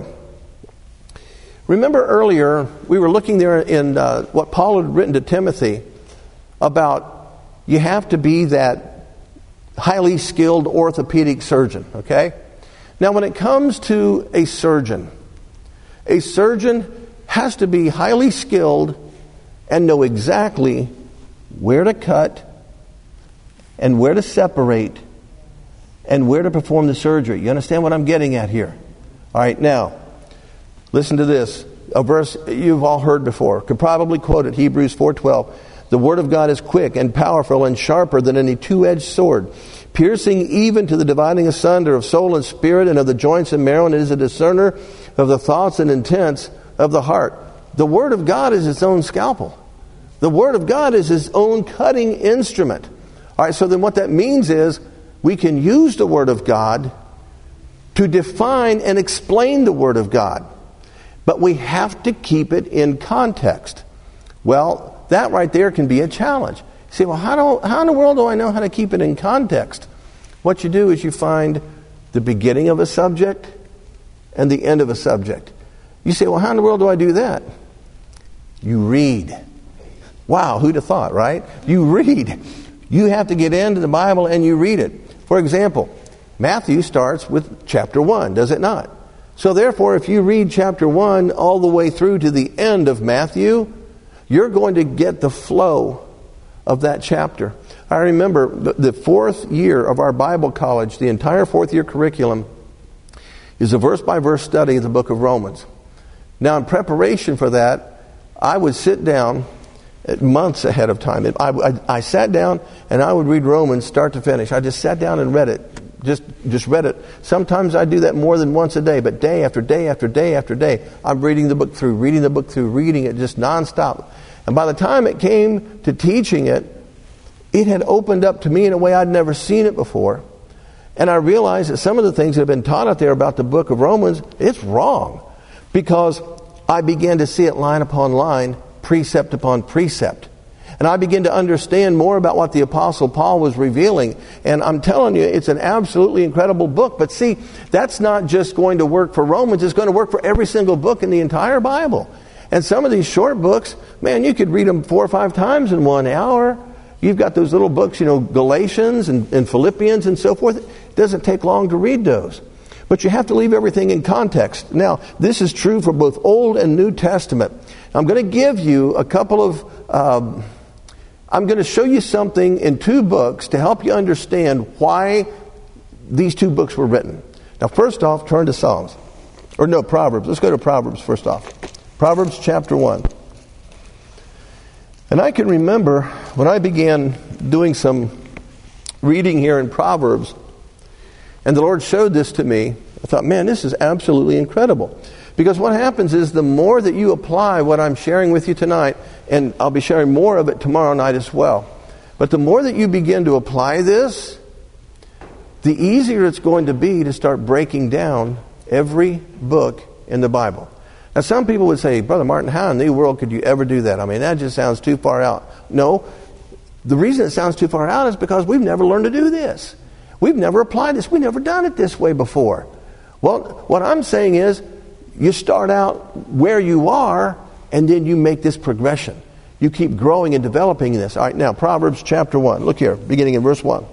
Remember earlier, we were looking there in what Paul had written to Timothy about you have to be that highly skilled orthopedic surgeon, okay? Now, when it comes to a surgeon has to be highly skilled and know exactly where to cut and where to separate and where to perform the surgery. You understand what I'm getting at here? All right, now, listen to this. A verse you've all heard before. Could probably quote it, Hebrews 4:12. The Word of God is quick and powerful and sharper than any two-edged sword, piercing even to the dividing asunder of soul and spirit and of the joints and marrow, and it is a discerner of the thoughts and intents of the heart. The Word of God is its own scalpel. The Word of God is its own cutting instrument. All right, so then what that means is we can use the Word of God to define and explain the Word of God. But we have to keep it in context. Well, that right there can be a challenge. You say, well, how in the world do I know how to keep it in context? What you do is you find the beginning of a subject and the end of a subject. You say, well, how in the world do I do that? You read. Wow, who'd have thought, right? You read. You have to get into the Bible and you read it. For example, Matthew starts with chapter 1, does it not? So therefore, if you read chapter 1 all the way through to the end of Matthew, you're going to get the flow of that chapter. I remember the fourth year of our Bible college, the entire fourth year curriculum is a verse-by-verse study of the book of Romans. Now, in preparation for that, I would sit down months ahead of time. I sat down and I would read Romans start to finish. I just sat down and read it. Just read it. Sometimes I do that more than once a day, but day after day after day after day, I'm reading the book through, reading it just nonstop. And by the time it came to teaching it, it had opened up to me in a way I'd never seen it before. And I realized that some of the things that have been taught out there about the book of Romans, it's wrong. Because I began to see it line upon line, precept upon precept. And I began to understand more about what the Apostle Paul was revealing. And I'm telling you, it's an absolutely incredible book. But see, that's not just going to work for Romans. It's going to work for every single book in the entire Bible. And some of these short books, man, you could read them 4 or 5 times in 1 hour. You've got those little books, Galatians and Philippians and so forth. It doesn't take long to read those. But you have to leave everything in context. Now, this is true for both Old and New Testament. I'm going to give you a couple of... I'm going to show you something in 2 books to help you understand why these 2 books were written. Now, first off, turn to Proverbs. Let's go to Proverbs first off. Proverbs chapter 1. And I can remember when I began doing some reading here in Proverbs, and the Lord showed this to me. I thought, man, this is absolutely incredible. Because what happens is the more that you apply what I'm sharing with you tonight, and I'll be sharing more of it tomorrow night as well, but the more that you begin to apply this, the easier it's going to be to start breaking down every book in the Bible. Now, some people would say, Brother Martin, how in the world could you ever do that? I mean, that just sounds too far out. No, the reason it sounds too far out is because we've never learned to do this. We've never applied this. We've never done it this way before. Well, what I'm saying is, you start out where you are, and then you make this progression. You keep growing and developing this. All right, now, Proverbs chapter 1. Look here, beginning in verse 1.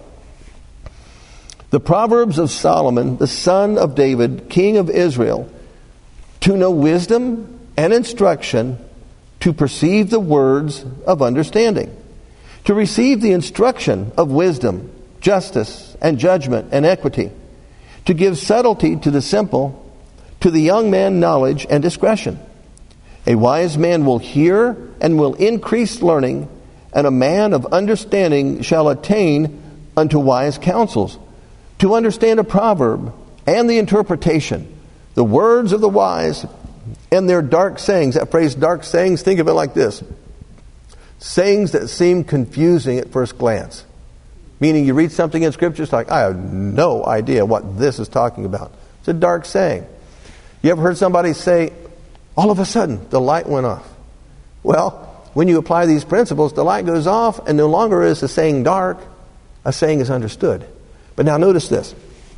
The Proverbs of Solomon, the son of David, king of Israel, to know wisdom and instruction, to perceive the words of understanding, to receive the instruction of wisdom, justice, and judgment, and equity, to give subtlety to the simple, to the young man knowledge and discretion. A wise man will hear and will increase learning, and a man of understanding shall attain unto wise counsels. To understand a proverb and the interpretation, the words of the wise and their dark sayings. That phrase, dark sayings, think of it like this. Sayings that seem confusing at first glance. Meaning you read something in Scripture, it's like, I have no idea what this is talking about. It's a dark saying. You ever heard somebody say, all of a sudden, the light went off? Well, when you apply these principles, the light goes off, and no longer is the saying dark, a saying is understood. But now notice this.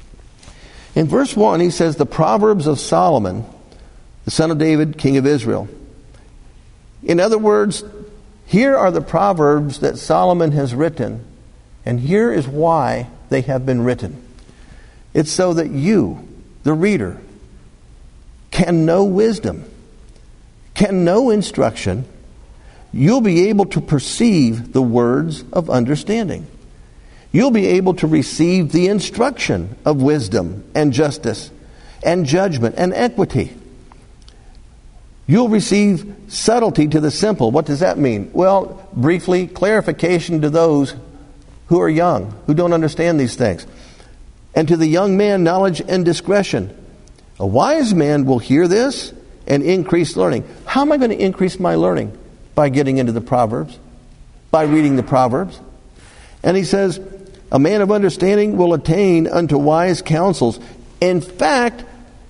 In verse 1, he says, the Proverbs of Solomon, the son of David, king of Israel. In other words, here are the Proverbs that Solomon has written, and here is why they have been written. It's so that you, the reader, can know wisdom, can know instruction. You'll be able to perceive the words of understanding. You'll be able to receive the instruction of wisdom and justice and judgment and equity. You'll receive subtlety to the simple. What does that mean? Well, briefly, clarification to those who are young, who don't understand these things. And to the young man, knowledge and discretion. A wise man will hear this and increase learning. How am I going to increase my learning? By getting into the Proverbs, by reading the Proverbs. And he says, a man of understanding will attain unto wise counsels. In fact,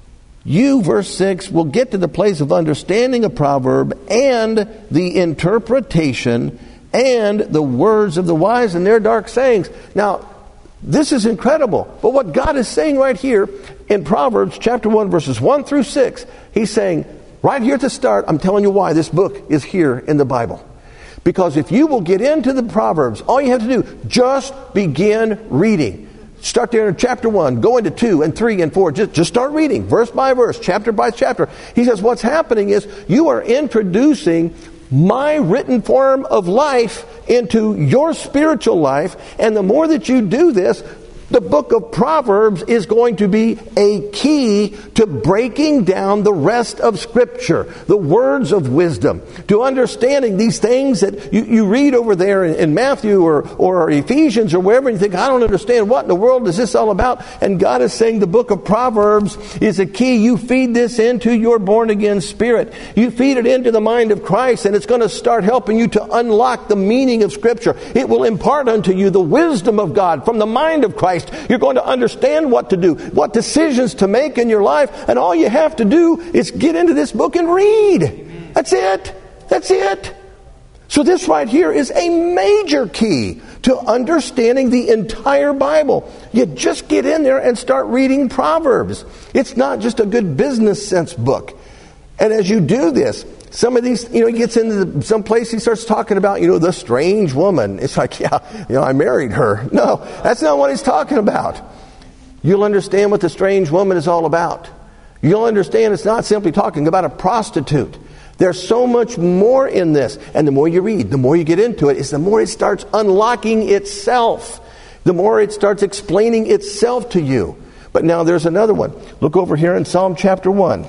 you, verse 6, will get to the place of understanding a proverb and the interpretation and the words of the wise and their dark sayings. Now, this is incredible. But what God is saying right here in Proverbs chapter 1, verses 1 through 6, He's saying, right here at the start, I'm telling you why this book is here in the Bible. Because if you will get into the Proverbs, all you have to do, just begin reading. Start there in chapter 1, go into 2 and 3 and 4. Just start reading, verse by verse, chapter by chapter. He says what's happening is you are introducing my written form of life into your spiritual life. And the more that you do this, the book of Proverbs is going to be a key to breaking down the rest of Scripture, the words of wisdom, to understanding these things that you read over there in Matthew or Ephesians or wherever, and you think, I don't understand, what in the world is this all about? And God is saying the book of Proverbs is a key. You feed this into your born-again spirit. You feed it into the mind of Christ, and it's going to start helping you to unlock the meaning of Scripture. It will impart unto you the wisdom of God from the mind of Christ. You're going to understand what to do, what decisions to make in your life, and all you have to do is get into this book and read. That's it. That's it. So this right here is a major key to understanding the entire Bible. You just get in there and start reading Proverbs. It's not just a good business sense book. And as you do this, some of these, he gets into some place, he starts talking about, the strange woman. It's like, I married her. No, that's not what he's talking about. You'll understand what the strange woman is all about. You'll understand it's not simply talking about a prostitute. There's so much more in this. And the more you read, the more you get into it, is the more it starts unlocking itself. The more it starts explaining itself to you. But now there's another one. Look over here in Psalm chapter 1.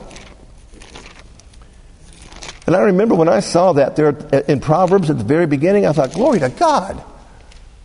And I remember when I saw that there in Proverbs at the very beginning, I thought, glory to God.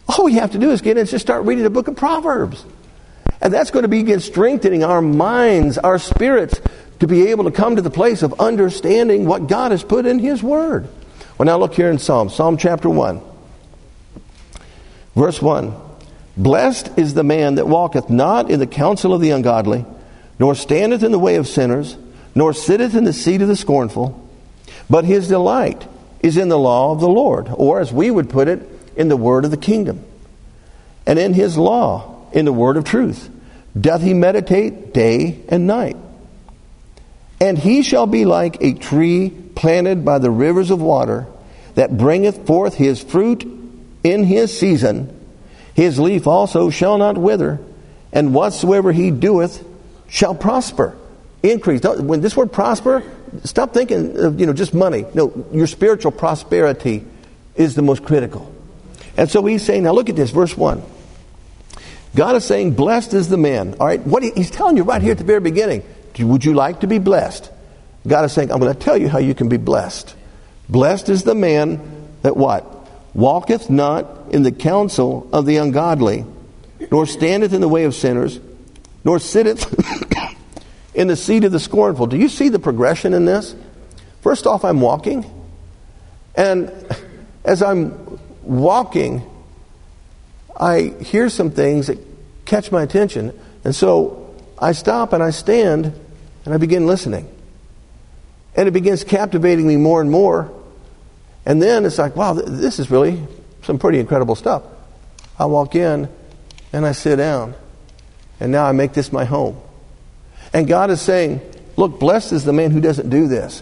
All we have to do is get in and just start reading the book of Proverbs. And that's going to begin strengthening our minds, our spirits, to be able to come to the place of understanding what God has put in His Word. Well, now look here in Psalm chapter 1. Verse 1. Blessed is the man that walketh not in the counsel of the ungodly, nor standeth in the way of sinners, nor sitteth in the seat of the scornful, but his delight is in the law of the Lord, or as we would put it, in the word of the kingdom. And in His law, in the word of truth, doth he meditate day and night. And he shall be like a tree planted by the rivers of water, that bringeth forth his fruit in his season. His leaf also shall not wither, and whatsoever he doeth shall prosper. Increase. When this word prosper, stop thinking of, just money. No, your spiritual prosperity is the most critical. And so he's saying, now look at this, verse 1. God is saying, blessed is the man. All right, he's telling you right here at the very beginning. Would you like to be blessed? God is saying, I'm going to tell you how you can be blessed. Blessed is the man that what? Walketh not in the counsel of the ungodly, nor standeth in the way of sinners, nor sitteth in the seat of the scornful. Do you see the progression in this? First off, I'm walking. And as I'm walking, I hear some things that catch my attention. And so I stop and I stand and I begin listening. And it begins captivating me more and more. And then it's like, wow, this is really some pretty incredible stuff. I walk in and I sit down. And now I make this my home. And God is saying, look, blessed is the man who doesn't do this.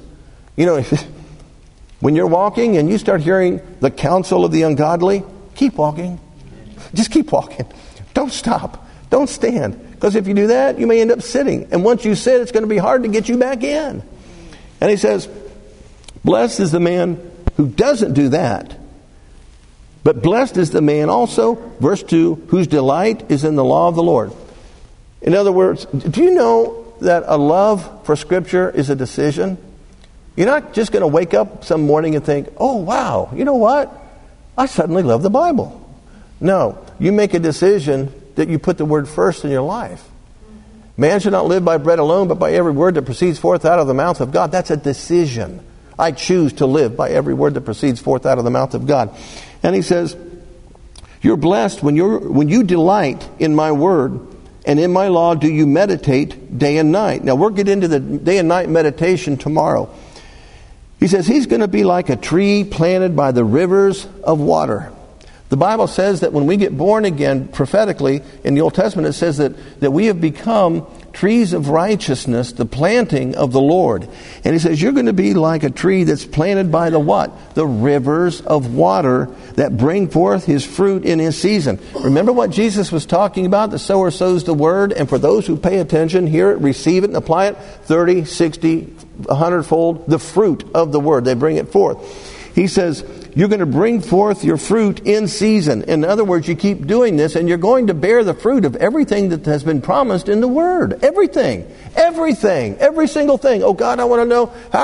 When you're walking and you start hearing the counsel of the ungodly, keep walking. Just keep walking. Don't stop. Don't stand. Because if you do that, you may end up sitting. And once you sit, it's going to be hard to get you back in. And he says, blessed is the man who doesn't do that. But blessed is the man also, verse 2, whose delight is in the law of the Lord. In other words, do you know that a love for Scripture is a decision? You're not just going to wake up some morning and think, oh, wow, you know what? I suddenly love the Bible. No, you make a decision that you put the Word first in your life. Man should not live by bread alone, but by every word that proceeds forth out of the mouth of God. That's a decision. I choose to live by every word that proceeds forth out of the mouth of God. And he says, you're blessed when you delight in my word, and in my law do you meditate day and night. Now we'll get into the day and night meditation tomorrow. He says he's going to be like a tree planted by the rivers of water. The Bible says that when we get born again, prophetically, in the Old Testament, it says that we have become trees of righteousness, the planting of the Lord. And he says, you're going to be like a tree that's planted by the what? The rivers of water that bring forth his fruit in his season. Remember what Jesus was talking about? The sower sows the word, and for those who pay attention, hear it, receive it, and apply it, 30, 60, 100-fold, the fruit of the word. They bring it forth. He says, you're going to bring forth your fruit in season. In other words, you keep doing this and you're going to bear the fruit of everything that has been promised in the Word. Everything. Every single thing. Oh God, I want to know, how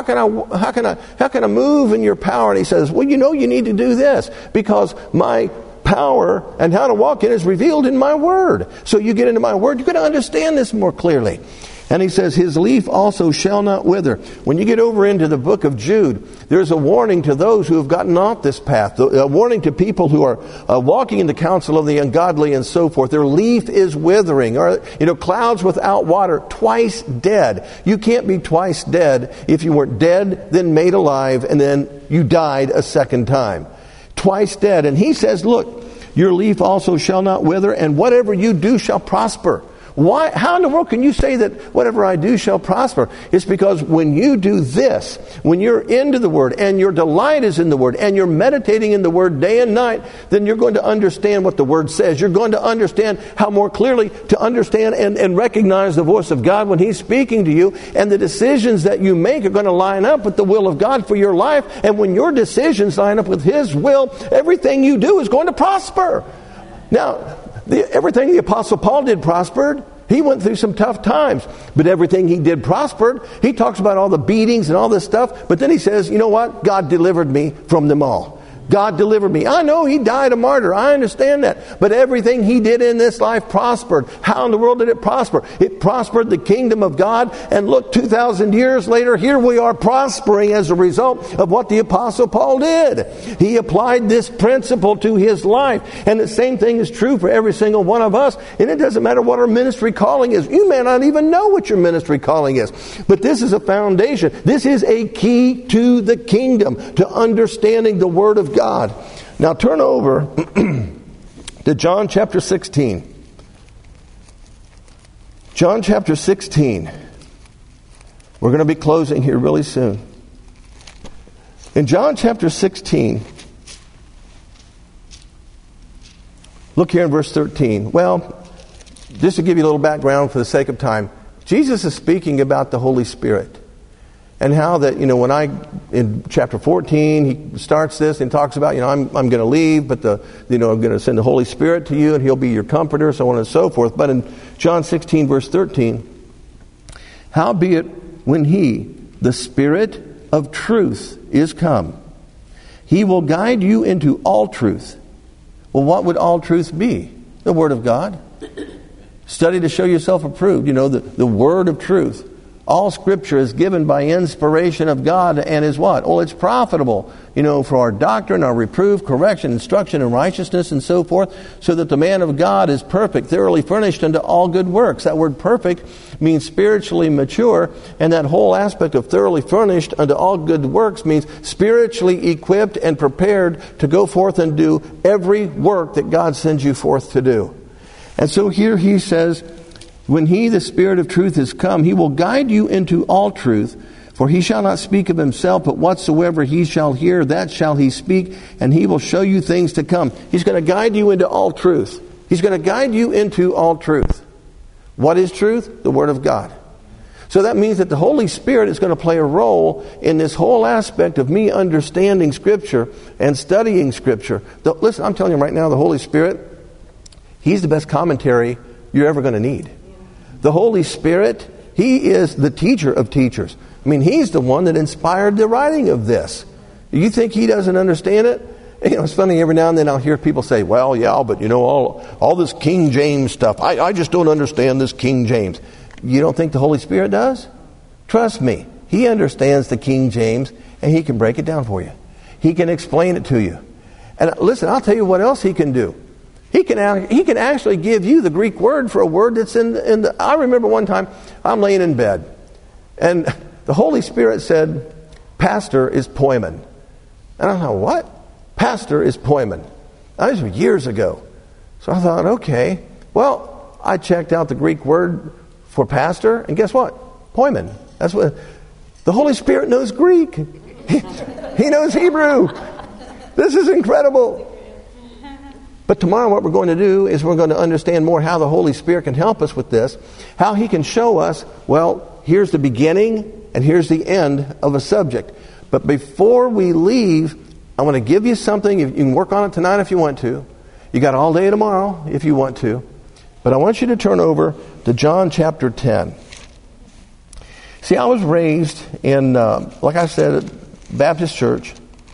can I move in your power? And he says, well, you need to do this because my power and how to walk in is revealed in my Word. So you get into my Word, you're going to understand this more clearly. And he says, his leaf also shall not wither. When you get over into the book of Jude, there's a warning to those who have gotten off this path. A warning to people who are walking in the counsel of the ungodly and so forth. Their leaf is withering. Or, clouds without water, twice dead. You can't be twice dead if you weren't dead, then made alive, and then you died a second time. Twice dead. And he says, look, your leaf also shall not wither, and whatever you do shall prosper. Why? How in the world can you say that whatever I do shall prosper? It's because when you do this, when you're into the Word and your delight is in the Word and you're meditating in the Word day and night, then you're going to understand what the Word says. You're going to understand how more clearly to understand and recognize the voice of God when He's speaking to you. And the decisions that you make are going to line up with the will of God for your life. And when your decisions line up with His will, everything you do is going to prosper. Now, everything the Apostle Paul did prospered. He went through some tough times, but everything he did prospered. He talks about all the beatings and all this stuff, but then he says, you know what? God delivered me from them all. God delivered me. I know He died a martyr. I understand that. But everything He did in this life prospered. How in the world did it prosper? It prospered the kingdom of God. And look, 2,000 years later, here we are prospering as a result of what the Apostle Paul did. He applied this principle to his life. And the same thing is true for every single one of us. And it doesn't matter what our ministry calling is. You may not even know what your ministry calling is. But this is a foundation. This is a key to the kingdom, to understanding the Word of God. Now turn over to John chapter 16. John chapter 16. We're going to be closing here really soon. In John chapter 16, look here in verse 13. Well, just to give you a little background for the sake of time, Jesus is speaking about the Holy Spirit. And how that, in chapter 14, he starts this and talks about, I'm going to leave, but I'm going to send the Holy Spirit to you and He'll be your comforter, so on and so forth. But in John 16, verse 13, howbeit when He, the Spirit of truth, is come, He will guide you into all truth. Well, what would all truth be? The Word of God. Study to show yourself approved. The Word of truth. All Scripture is given by inspiration of God and is what? Oh, it's profitable, for our doctrine, our reproof, correction, instruction, and righteousness, and so forth, so that the man of God is perfect, thoroughly furnished unto all good works. That word perfect means spiritually mature, and that whole aspect of thoroughly furnished unto all good works means spiritually equipped and prepared to go forth and do every work that God sends you forth to do. And so here he says, when He, the Spirit of truth, is come, He will guide you into all truth. For He shall not speak of Himself, but whatsoever He shall hear, that shall He speak, and He will show you things to come. He's going to guide you into all truth. He's going to guide you into all truth. What is truth? The Word of God. So that means that the Holy Spirit is going to play a role in this whole aspect of me understanding Scripture and studying Scripture. Listen, I'm telling you right now, the Holy Spirit, He's the best commentary you're ever going to need. The Holy Spirit, He is the teacher of teachers. He's the one that inspired the writing of this. You think He doesn't understand it? It's funny, every now and then I'll hear people say, well, yeah, but all this King James stuff, I just don't understand this King James. You don't think the Holy Spirit does? Trust me, He understands the King James, and He can break it down for you. He can explain it to you. And listen, I'll tell you what else He can do. He can actually give you the Greek word for a word that's in the... I remember one time, I'm laying in bed, and the Holy Spirit said, pastor is poimen. And I thought, what? Pastor is poimen. That was years ago. So I thought, okay. Well, I checked out the Greek word for pastor, and guess what? Poimen. That's what... The Holy Spirit knows Greek. He knows Hebrew. This is incredible. But tomorrow what we're going to do is we're going to understand more how the Holy Spirit can help us with this. How He can show us, well, here's the beginning and here's the end of a subject. But before we leave, I want to give you something. You can work on it tonight if you want to. You got all day tomorrow if you want to. But I want you to turn over to John chapter 10. See, I was raised in, like I said, a Baptist church.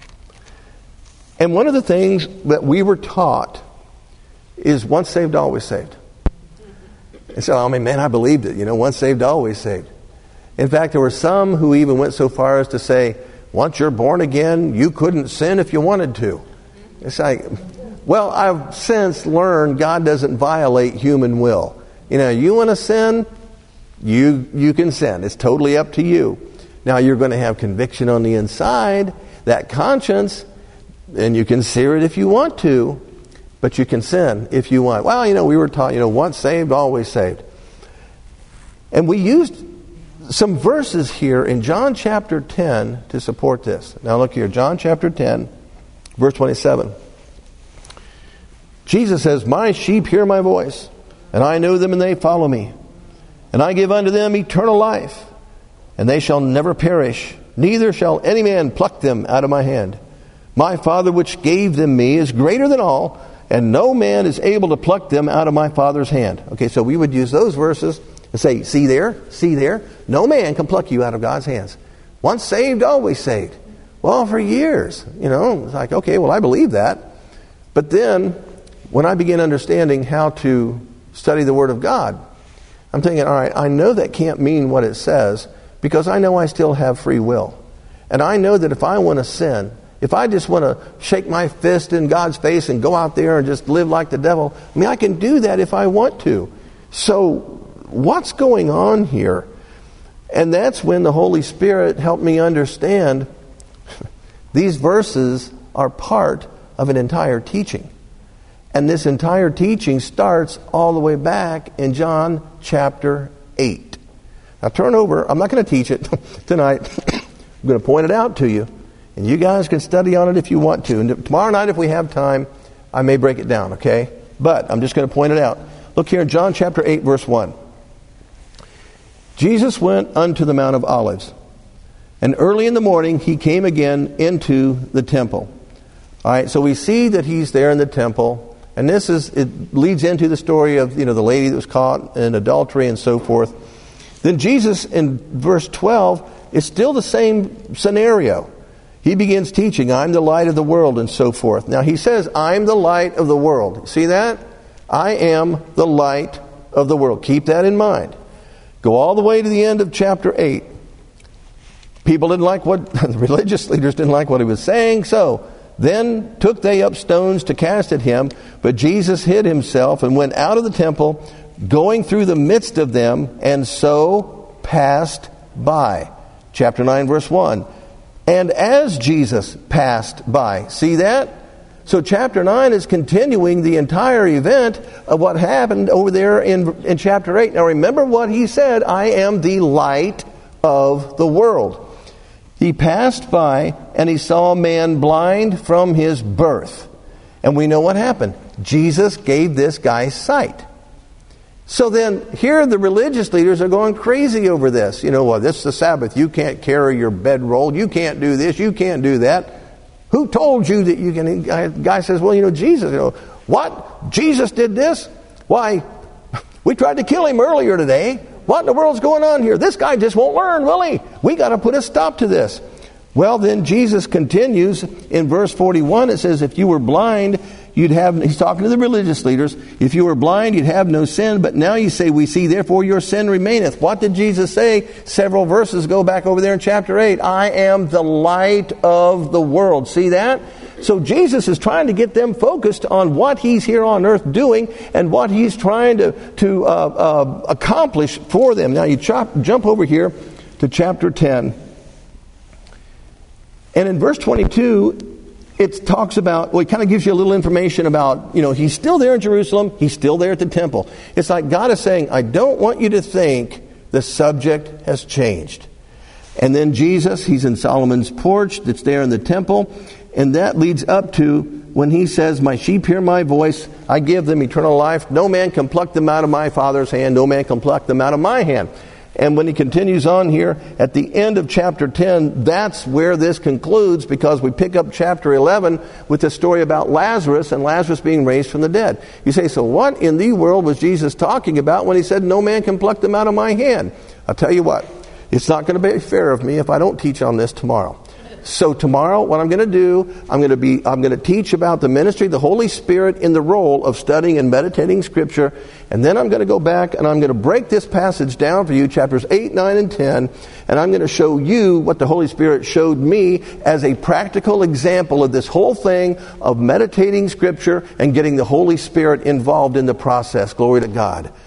And one of the things that we were taught is once saved, always saved. And so, I believed it. Once saved, always saved. In fact, there were some who even went so far as to say, once you're born again, you couldn't sin if you wanted to. It's like, well, I've since learned God doesn't violate human will. You want to sin, you can sin. It's totally up to you. Now, you're going to have conviction on the inside, that conscience, and you can sear it if you want to, but you can sin if you want. Well, we were taught, once saved, always saved. And we used some verses here in John chapter 10 to support this. Now look here, John chapter 10, verse 27. Jesus says, my sheep hear my voice, and I know them and they follow me. And I give unto them eternal life, and they shall never perish, neither shall any man pluck them out of my hand. My Father which gave them me is greater than all, and no man is able to pluck them out of my Father's hand. Okay, so we would use those verses and say, see there, no man can pluck you out of God's hands. Once saved, always saved. Well, for years, it's like, okay, well, I believe that. But then, when I begin understanding how to study the Word of God, I'm thinking, all right, I know that can't mean what it says, because I know I still have free will. And I know that if I want to sin, if I just want to shake my fist in God's face and go out there and just live like the devil, I can do that if I want to. So, what's going on here? And that's when the Holy Spirit helped me understand these verses are part of an entire teaching. And this entire teaching starts all the way back in John chapter 8. Now turn over. I'm not going to teach it tonight. I'm going to point it out to you. And you guys can study on it if you want to. And tomorrow night, if we have time, I may break it down, okay? But I'm just going to point it out. Look here in John chapter 8, verse 1. Jesus went unto the Mount of Olives. And early in the morning, he came again into the temple. All right, so we see that he's there in the temple. And it leads into the story of, the lady that was caught in adultery and so forth. Then Jesus, in verse 12, is still the same scenario. He begins teaching, I'm the light of the world and so forth. Now he says, I'm the light of the world. See that? I am the light of the world. Keep that in mind. Go all the way to the end of chapter 8. People didn't like the religious leaders didn't like what he was saying. So then took they up stones to cast at him. But Jesus hid himself and went out of the temple, going through the midst of them, and so passed by. Chapter 9, verse 1. And as Jesus passed by. See that? So chapter 9 is continuing the entire event of what happened over there in chapter 8. Now remember what he said, I am the light of the world. He passed by and he saw a man blind from his birth. And we know what happened. Jesus gave this guy sight. So then here the religious leaders are going crazy over this. This is the Sabbath. You can't carry your bedroll. You can't do this. You can't do that. Who told you that you can? The guy says, well, Jesus. What? Jesus did this? Why, we tried to kill him earlier today. What in the world's going on here? This guy just won't learn, will he? We got to put a stop to this. Well, then Jesus continues in verse 41. It says, if you were blind, he's talking to the religious leaders. If you were blind, you'd have no sin. But now you say, we see, therefore your sin remaineth. What did Jesus say? Several verses go back over there in chapter 8. I am the light of the world. See that? So Jesus is trying to get them focused on what he's here on earth doing and what he's trying to accomplish for them. Now you jump over here to chapter 10. And in verse 22, it talks about, it kind of gives you a little information about, he's still there in Jerusalem. He's still there at the temple. It's like God is saying, I don't want you to think the subject has changed. And then Jesus, he's in Solomon's porch that's there in the temple. And that leads up to when he says, my sheep hear my voice. I give them eternal life. No man can pluck them out of my Father's hand. No man can pluck them out of my hand. And when he continues on here, at the end of chapter 10, that's where this concludes, because we pick up chapter 11 with the story about Lazarus and Lazarus being raised from the dead. You say, so what in the world was Jesus talking about when he said, no man can pluck them out of my hand? I'll tell you what, it's not going to be fair of me if I don't teach on this tomorrow. So tomorrow, what I'm going to do, I'm going to teach about the ministry of the Holy Spirit in the role of studying and meditating Scripture. And then I'm going to go back and I'm going to break this passage down for you, chapters 8, 9, and 10. And I'm going to show you what the Holy Spirit showed me as a practical example of this whole thing of meditating Scripture and getting the Holy Spirit involved in the process. Glory to God.